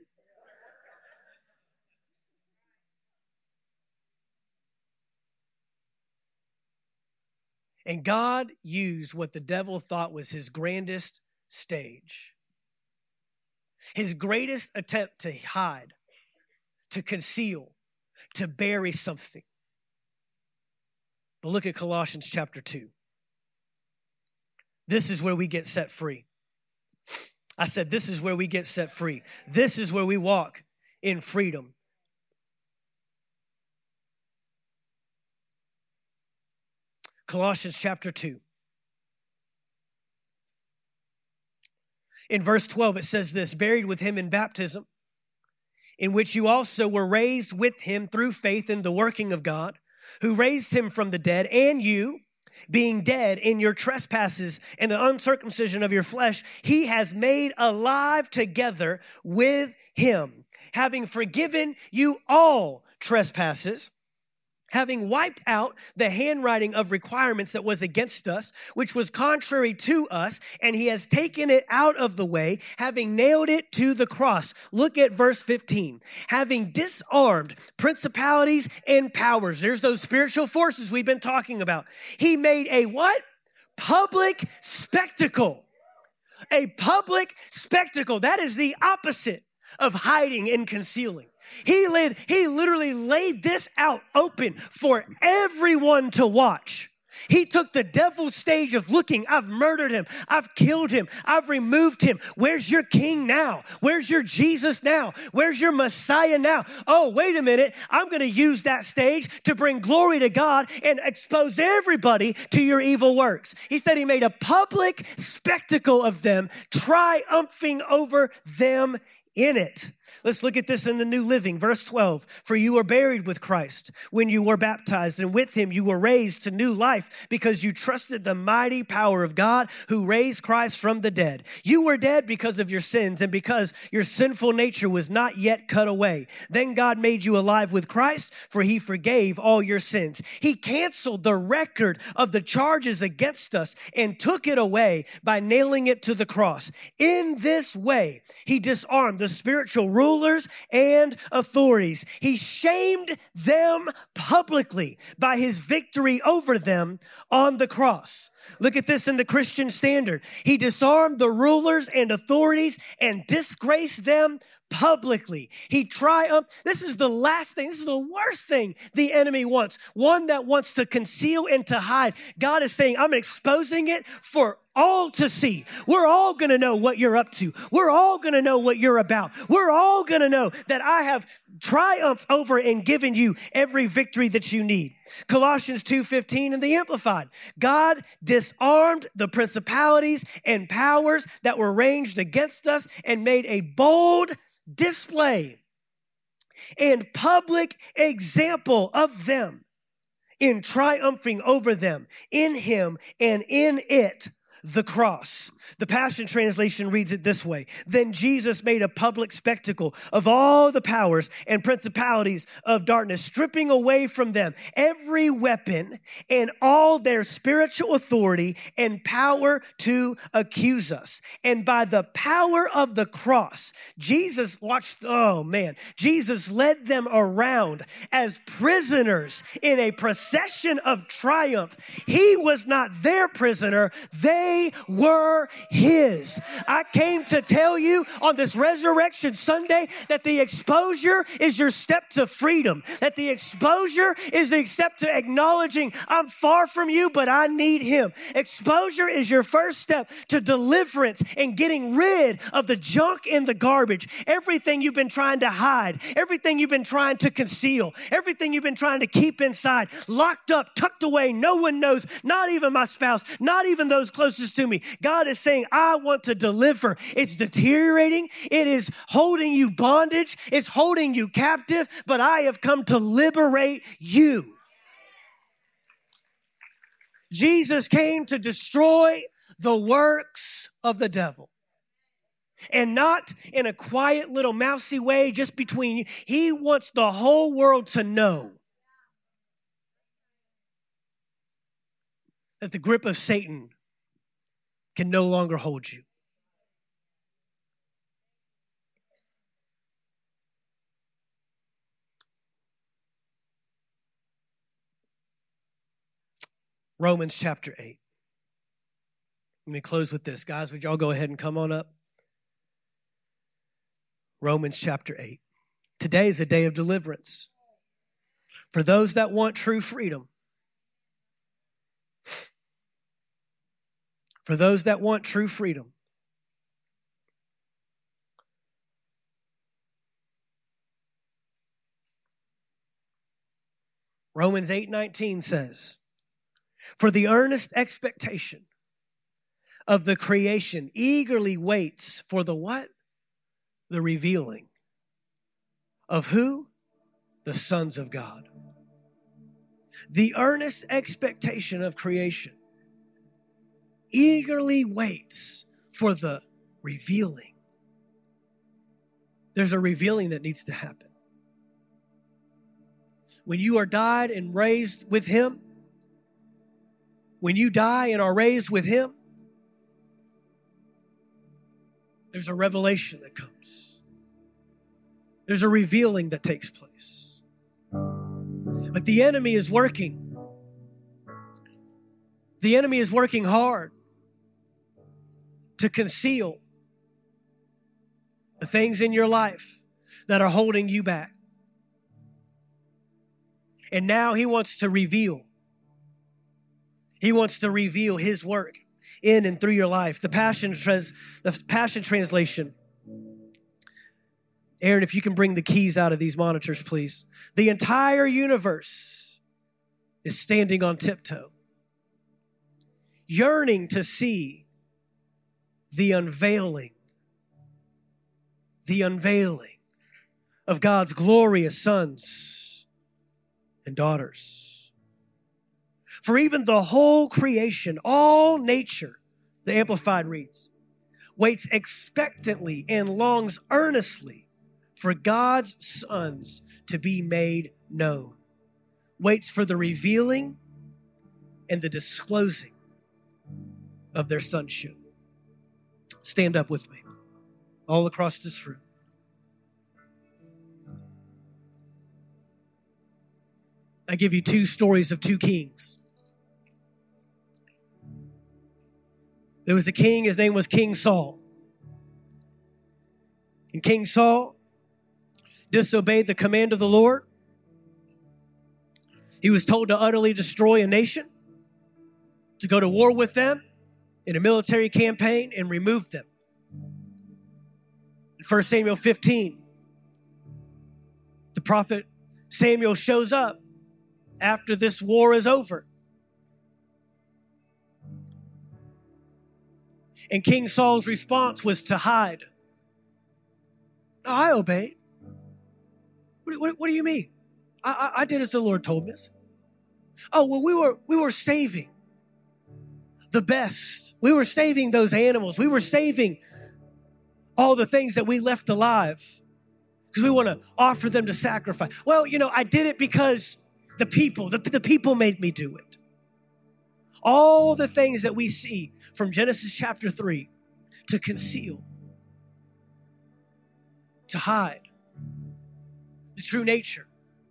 And God used what the devil thought was his grandest stage, his greatest attempt to hide, to conceal, to bury something. But look at Colossians chapter two. This is where we get set free. I said, this is where we get set free. This is where we walk in freedom. Colossians chapter two. In verse twelve, it says this, buried with him in baptism, in which you also were raised with him through faith in the working of God, who raised him from the dead, and you, being dead in your trespasses and the uncircumcision of your flesh, he has made alive together with him, having forgiven you all trespasses, having wiped out the handwriting of requirements that was against us, which was contrary to us, and he has taken it out of the way, having nailed it to the cross. Look at verse fifteen. Having disarmed principalities and powers. There's those spiritual forces we've been talking about. He made a what? Public spectacle. A public spectacle. That is the opposite of hiding and concealing. He laid, he literally laid this out open for everyone to watch. He took the devil's stage of looking, I've murdered him, I've killed him, I've removed him. Where's your king now? Where's your Jesus now? Where's your Messiah now? Oh, wait a minute. I'm going to use that stage to bring glory to God and expose everybody to your evil works. He said he made a public spectacle of them, triumphing over them in it. Let's look at this in the New Living, verse twelve. For you were buried with Christ when you were baptized, and with him you were raised to new life because you trusted the mighty power of God who raised Christ from the dead. You were dead because of your sins and because your sinful nature was not yet cut away. Then God made you alive with Christ, for he forgave all your sins. He canceled the record of the charges against us and took it away by nailing it to the cross. In this way, he disarmed the spiritual rulers and authorities. He shamed them publicly by his victory over them on the cross. Look at this in the Christian Standard. He disarmed the rulers and authorities and disgraced them publicly. He triumphed. This is the last thing. This is the worst thing the enemy wants. One that wants to conceal and to hide. God is saying, I'm exposing it for all to see. We're all going to know what you're up to. We're all going to know what you're about. We're all going to know that I have triumphed over and given you every victory that you need. Colossians two fifteen in the Amplified. God disarmed the principalities and powers that were ranged against us and made a bold display and public example of them in triumphing over them in him and in it. the cross. The Passion Translation reads it this way. Then Jesus made a public spectacle of all the powers and principalities of darkness, stripping away from them every weapon and all their spiritual authority and power to accuse us. And by the power of the cross, Jesus watched, oh man, Jesus led them around as prisoners in a procession of triumph. He was not their prisoner. They were his. I came to tell you on this Resurrection Sunday that the exposure is your step to freedom, that the exposure is the step to acknowledging I'm far from you, but I need him. Exposure is your first step to deliverance and getting rid of the junk and the garbage, everything you've been trying to hide, everything you've been trying to conceal, everything you've been trying to keep inside, locked up, tucked away. No one knows, not even my spouse, not even those closest to me. God is saying, I want to deliver. It's deteriorating. It is holding you bondage. It's holding you captive, but I have come to liberate you. Jesus came to destroy the works of the devil. And not in a quiet little mousy way just between you. He wants the whole world to know that the grip of Satan can no longer hold you. Romans chapter eight. Let me close with this. Guys, would y'all go ahead and come on up? Romans chapter eight. Today is a day of deliverance. For those that want true freedom. For those that want true freedom. Romans eight nineteen says, for the earnest expectation of the creation eagerly waits for the what? The revealing of who? The sons of God. The earnest expectation of creation eagerly waits for the revealing. There's a revealing that needs to happen. When you are died and raised with him, when you die and are raised with him, there's a revelation that comes. There's a revealing that takes place. But the enemy is working. The enemy is working hard to conceal the things in your life that are holding you back. And now he wants to reveal. He wants to reveal his work in and through your life. The Passion, trans, the Passion Translation. Aaron, if you can bring the keys out of these monitors, please. The entire universe is standing on tiptoe, yearning to see the unveiling, the unveiling of God's glorious sons and daughters. For even the whole creation, all nature, the Amplified reads, waits expectantly and longs earnestly for God's sons to be made known. Waits for the revealing and the disclosing of their sonship. Stand up with me all across this room. I give you two stories of two kings. There was a king, his name was King Saul. And King Saul disobeyed the command of the Lord. He was told to utterly destroy a nation, to go to war with them in a military campaign and remove them. In First Samuel fifteen, the prophet Samuel shows up after this war is over. And King Saul's response was to hide. No, I obeyed. What, what, what do you mean? I, I, I did as the Lord told me. Oh, well, we were we were saving the best. We were saving those animals. We were saving all the things that we left alive because we want to offer them to sacrifice. Well, you know, I did it because the people, the, the people made me do it. All the things that we see from Genesis chapter three to conceal, to hide the true nature,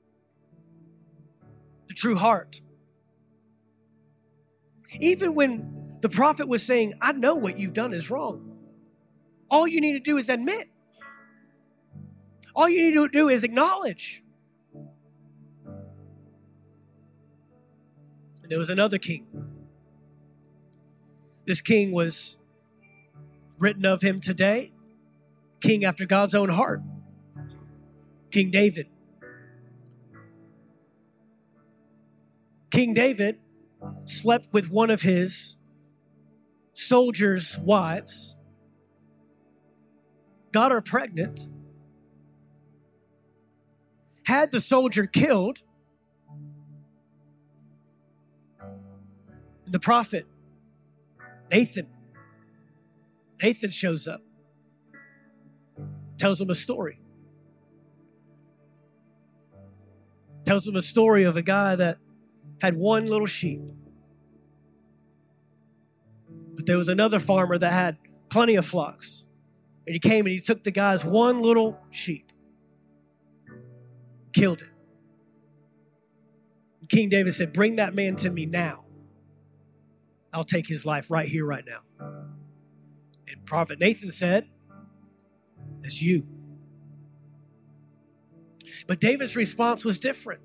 the true heart. Even when the prophet was saying, I know what you've done is wrong. All you need to do is admit. All you need to do is acknowledge. And there was another king. This king was written of him today, king after God's own heart, King David. King David slept with one of his soldiers' wives, got her pregnant, had the soldier killed. And the prophet, Nathan, Nathan shows up, tells him a story. Tells him a story of a guy that had one little sheep. But there was another farmer that had plenty of flocks. And he came and he took the guy's one little sheep, killed it. And King David said, bring that man to me now. I'll take his life right here, right now. And Prophet Nathan said, that's you. But David's response was different.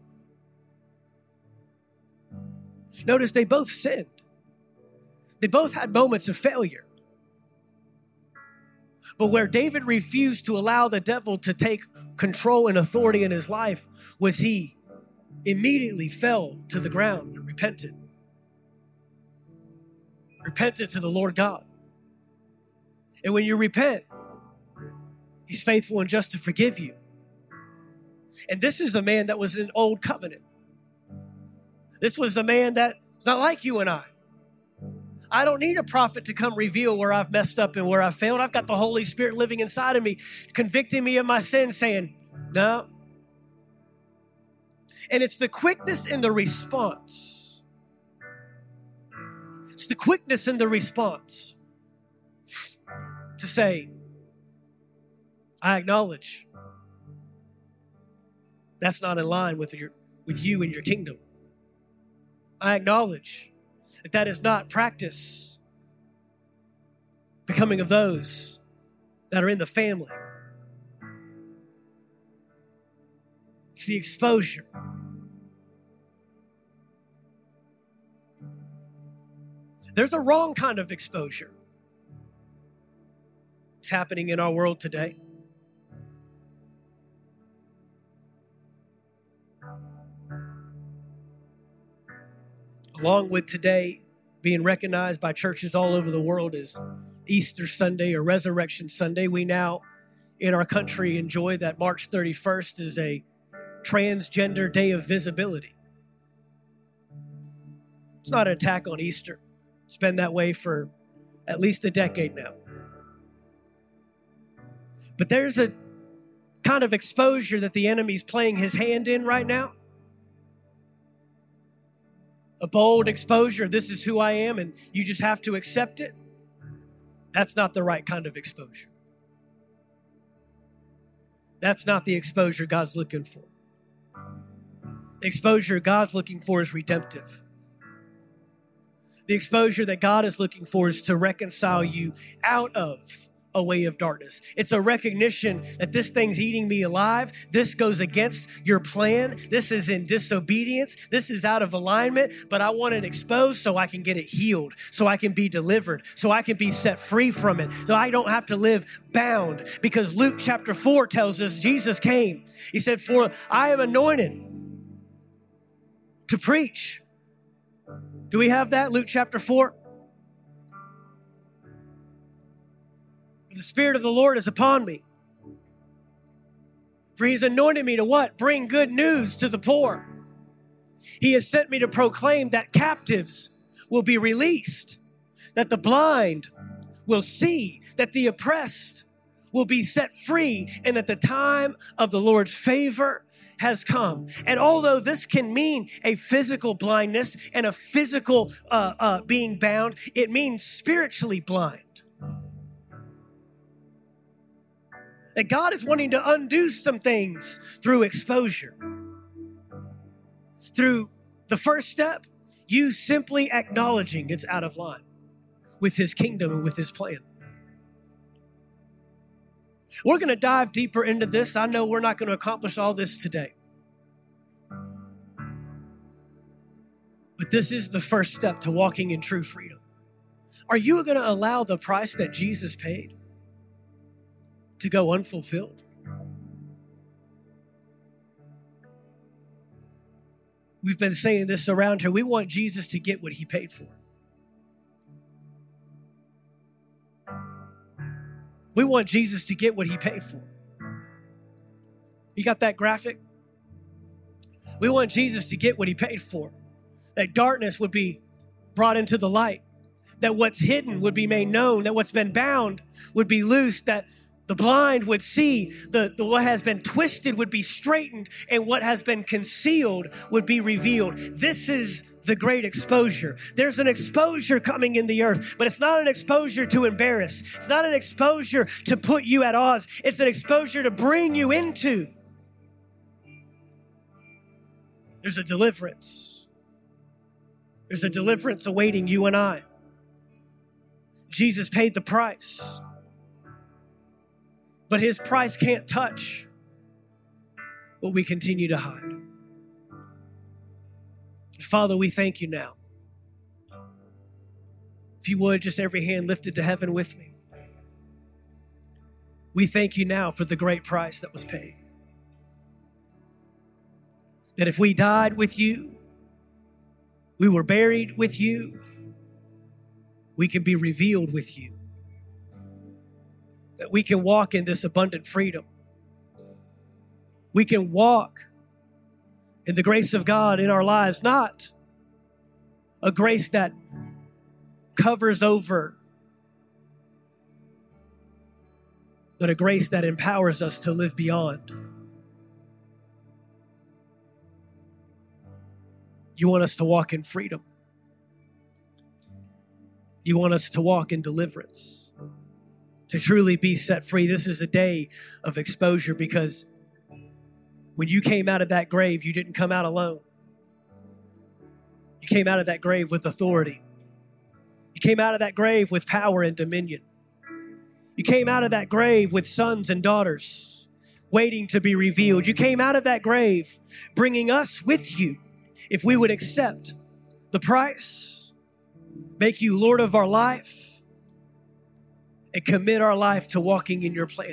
Notice they both sinned. They both had moments of failure. But where David refused to allow the devil to take control and authority in his life was he immediately fell to the ground and repented. Repented to the Lord God. And when you repent, he's faithful and just to forgive you. And this is a man that was in old covenant. This was a man that's not like you and I. I don't need a prophet to come reveal where I've messed up and where I've failed. I've got the Holy Spirit living inside of me, convicting me of my sin, saying, no. And it's the quickness in the response. It's the quickness in the response to say, I acknowledge that's not in line with your, with you and your kingdom. I acknowledge that that is not practice becoming of those that are in the family. It's the exposure. There's a wrong kind of exposure. It's happening in our world today. Along with today being recognized by churches all over the world as Easter Sunday or Resurrection Sunday, we now in our country enjoy that March thirty-first is a transgender day of visibility. It's not an attack on Easter. It's been that way for at least a decade now. But there's a kind of exposure that the enemy's playing his hand in right now. A bold exposure, this is who I am, and you just have to accept it. That's not the right kind of exposure. That's not the exposure God's looking for. The exposure God's looking for is redemptive. The exposure that God is looking for is to reconcile you out of a way of darkness. It's a recognition that this thing's eating me alive. This goes against your plan. This is in disobedience. This is out of alignment, but I want it exposed so I can get it healed, so I can be delivered, so I can be set free from it, so I don't have to live bound. Because Luke chapter four tells us Jesus came. He said, for I am anointed to preach. Do we have that? Luke chapter four. The Spirit of the Lord is upon me. For he's anointed me to what? Bring good news to the poor. He has sent me to proclaim that captives will be released. that the blind will see, that the oppressed will be set free, and that the time of the Lord's favor has come. And although this can mean a physical blindness and a physical uh, uh, being bound, it means spiritually blind. That God is wanting to undo some things through exposure. Through the first step, you simply acknowledging it's out of line with his kingdom and with his plan. We're going to dive deeper into this. I know we're not going to accomplish all this today. But this is the first step to walking in true freedom. Are you going to allow the price that Jesus paid to go unfulfilled? We've been saying this around here. We want Jesus to get what he paid for. We want Jesus to get what he paid for. You got that graphic? We want Jesus to get what he paid for. That darkness would be brought into the light. That what's hidden would be made known. That what's been bound would be loosed. That the blind would see. The, the what has been twisted would be straightened. And what has been concealed would be revealed. This is the great exposure. There's an exposure coming in the earth, but it's not an exposure to embarrass. It's not an exposure to put you at odds. It's an exposure to bring you into. There's a deliverance. There's a deliverance awaiting you and I. Jesus paid the price, but his price can't touch what we continue to hide. Father, we thank you now. If you would, just every hand lifted to heaven with me. We thank you now for the great price that was paid. That if we died with you, we were buried with you, we can be revealed with you. That we can walk in this abundant freedom. We can walk in the grace of God in our lives, not a grace that covers over, but a grace that empowers us to live beyond. You want us to walk in freedom. You want us to walk in deliverance, to truly be set free. This is a day of exposure because when you came out of that grave, you didn't come out alone. You came out of that grave with authority. You came out of that grave with power and dominion. You came out of that grave with sons and daughters waiting to be revealed. You came out of that grave bringing us with you if we would accept the price, make you Lord of our life, and commit our life to walking in your plan.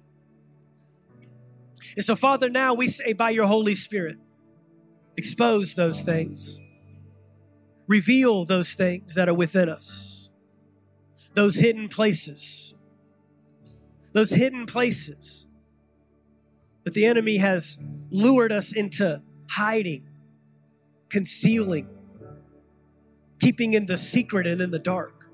And so, Father, now we say by your Holy Spirit, expose those things. Reveal those things that are within us. Those hidden places. Those hidden places that the enemy has lured us into hiding, concealing, keeping in the secret and in the dark.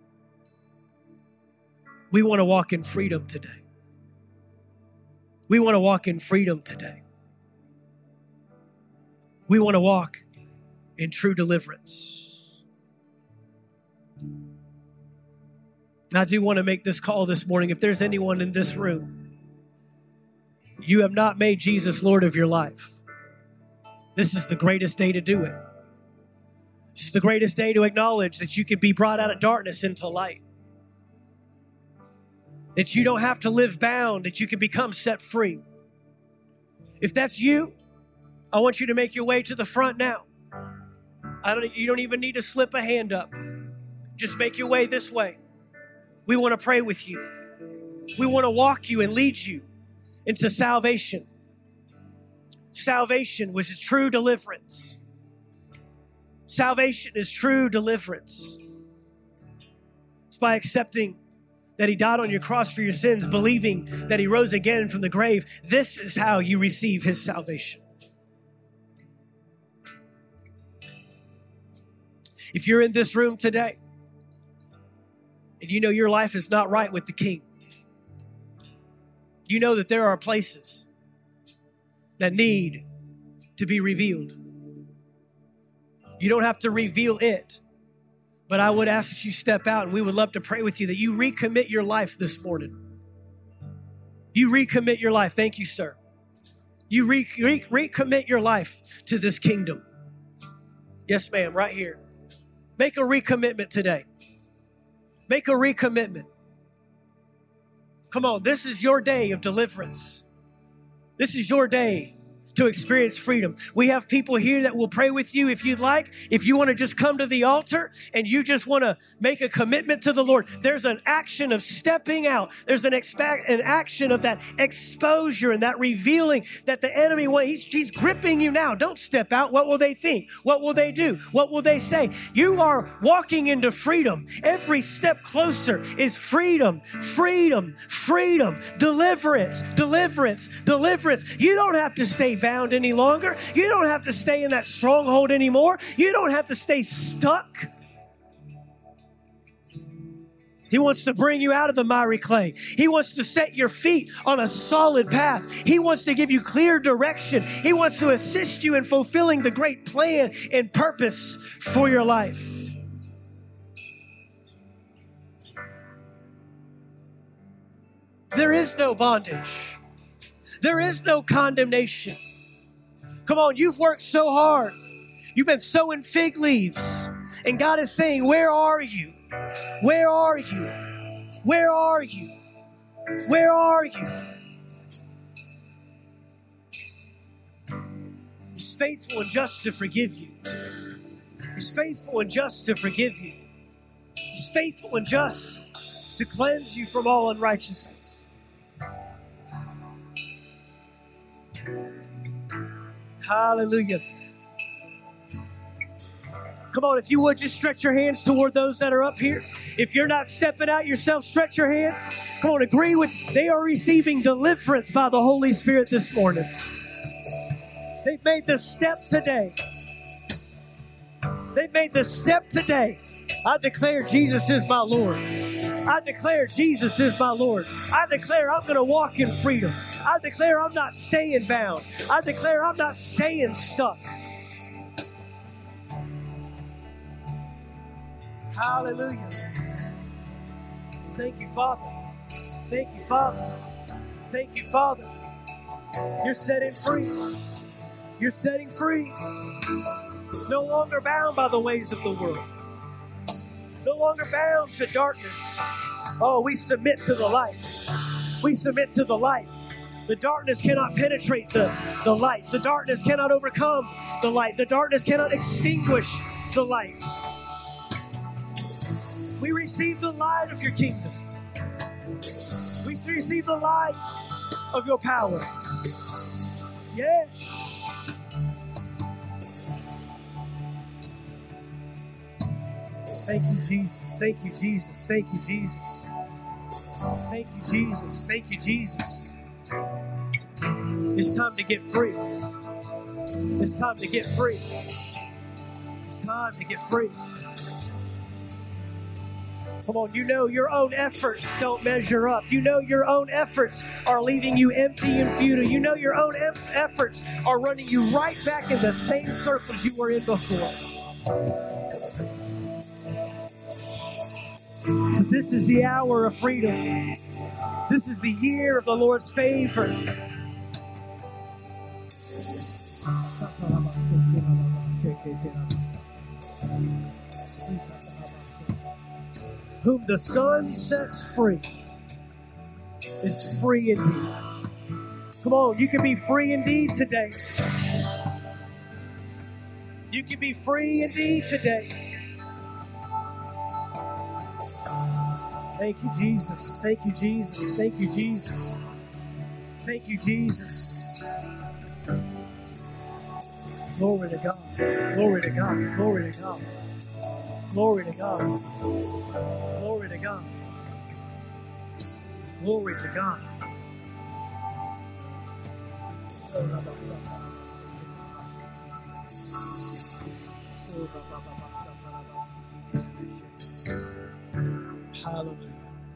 We want to walk in freedom today. We want to walk in freedom today. We want to walk in true deliverance. I do want to make this call this morning. If there's anyone in this room, you have not made Jesus Lord of your life, this is the greatest day to do it. This is the greatest day to acknowledge that you can be brought out of darkness into light. That you don't have to live bound, that you can become set free. If that's you, I want you to make your way to the front now. I don't, you don't even need to slip a hand up. Just make your way this way. We want to pray with you. We want to walk you and lead you into salvation. Salvation, which is true deliverance. Salvation is true deliverance. It's by accepting that he died on your cross for your sins, believing that he rose again from the grave. This is how you receive his salvation. If you're in this room today and you know your life is not right with the King. You know that there are places that need to be revealed. You don't have to reveal it, but I would ask that you step out, and we would love to pray with you that you recommit your life this morning. You recommit your life. Thank you, sir. You re- re- recommit your life to this kingdom. Yes, ma'am, right here. Make a recommitment today. Make a recommitment. Come on, this is your day of deliverance. This is your day to experience freedom. We have people here that will pray with you if you'd like. If you want to just come to the altar and you just want to make a commitment to the Lord, there's an action of stepping out. There's an, expect, an action of that exposure and that revealing that the enemy, he's, he's gripping you now. Don't step out. What will they think? What will they do? What will they say? You are walking into freedom. Every step closer is freedom, freedom, freedom, deliverance, deliverance, deliverance. You don't have to stay back bound any longer. You don't have to stay in that stronghold anymore. You don't have to stay stuck. He wants to bring you out of the miry clay. He wants to set your feet on a solid path. He wants to give you clear direction. He wants to assist you in fulfilling the great plan and purpose for your life. There is no bondage. There is no condemnation. Come on, you've worked so hard. You've been sowing fig leaves. And God is saying, where are you? Where are you? Where are you? Where are you? He's faithful and just to forgive you. He's faithful and just to forgive you. He's faithful and just to cleanse you from all unrighteousness. Hallelujah. Come on, if you would, just stretch your hands toward those that are up here. If you're not stepping out yourself, stretch your hand. Come on, agree with, they are receiving deliverance by the Holy Spirit this morning. They've made the step today. They've made the step today. I declare Jesus is my Lord. I declare Jesus is my Lord. I declare I'm going to walk in freedom. I declare I'm not staying bound. I declare I'm not staying stuck. Hallelujah. Thank you, Father. Thank you, Father. Thank you, Father. You're setting free. You're setting free. No longer bound by the ways of the world. No longer bound to darkness. Oh, we submit to the light. We submit to the light. The darkness cannot penetrate the, the light. The darkness cannot overcome the light. The darkness cannot extinguish the light. We receive the light of your kingdom. We receive the light of your power. Yes. Thank you, Jesus. Thank you, Jesus. Thank you, Jesus. Thank you, Jesus. Thank you, Jesus. It's time to get free. It's time to get free. It's time to get free. Come on, you know your own efforts don't measure up. You know your own efforts are leaving you empty and futile. You know your own em- efforts are running you right back in the same circles you were in before. But this is the hour of freedom. This is the year of the Lord's favor. Whom the Son sets free is free indeed. Come on, you can be free indeed today. You can be free indeed today. Thank you, Jesus. Thank you, Jesus. Thank you, Jesus. Thank you, Jesus. Glory to God. Glory to God. Glory to God. Glory to God. Glory to God. Glory to God. Hallelujah.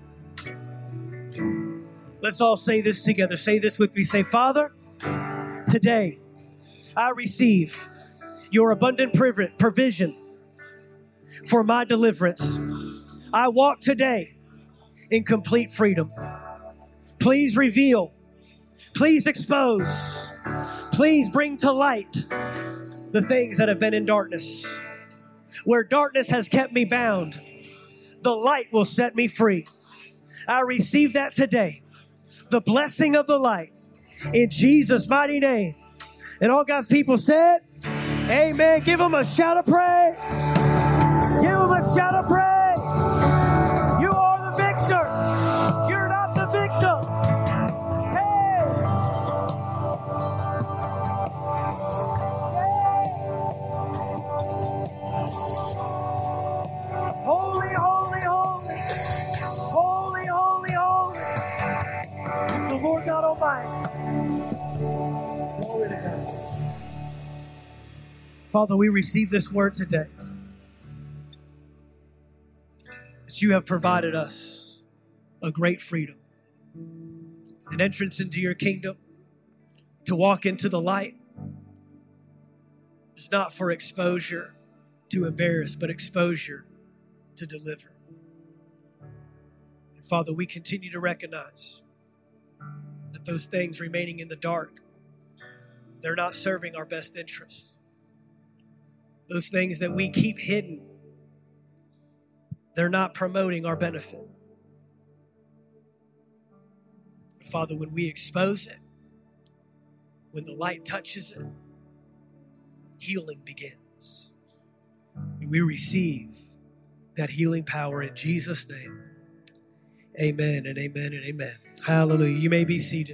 Let's all say this together. Say this with me. Say, Father, today I receive your abundant priv- provision for my deliverance. I walk today in complete freedom. Please reveal, please expose, please bring to light the things that have been in darkness. Where darkness has kept me bound, the light will set me free. I receive that today. The blessing of the light in Jesus' mighty name. And all God's people said, amen. Give him a shout of praise. Give him a shout of praise. You are the victor. You're not the victim. Hey. Hey. Holy, holy, holy. Holy, holy, holy. It's the Lord God Almighty. Glory to God. Father, we receive this word today. That you have provided us a great freedom. An entrance into your kingdom. To walk into the light. Is not for exposure to embarrass, but exposure to deliver. And Father, we continue to recognize that those things remaining in the dark, they're not serving our best interests. Those things that we keep hidden, they're not promoting our benefit. Father, when we expose it, when the light touches it, healing begins. And we receive that healing power in Jesus' name. Amen and amen and amen. Hallelujah. You may be seated.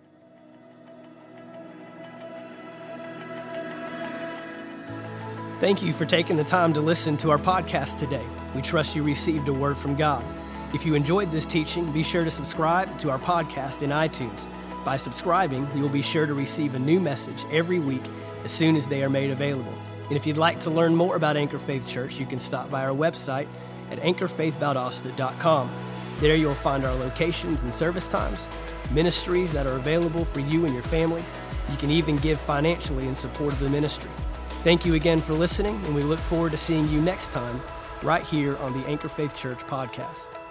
Thank you for taking the time to listen to our podcast today. We trust you received a word from God. If you enjoyed this teaching, be sure to subscribe to our podcast in iTunes. By subscribing, you'll be sure to receive a new message every week as soon as they are made available. And if you'd like to learn more about Anchor Faith Church, you can stop by our website at anchor faith valdosta dot com. There you'll find our locations and service times, ministries that are available for you and your family. You can even give financially in support of the ministry. Thank you again for listening, and we look forward to seeing you next time right here on the Anchor Faith Church podcast.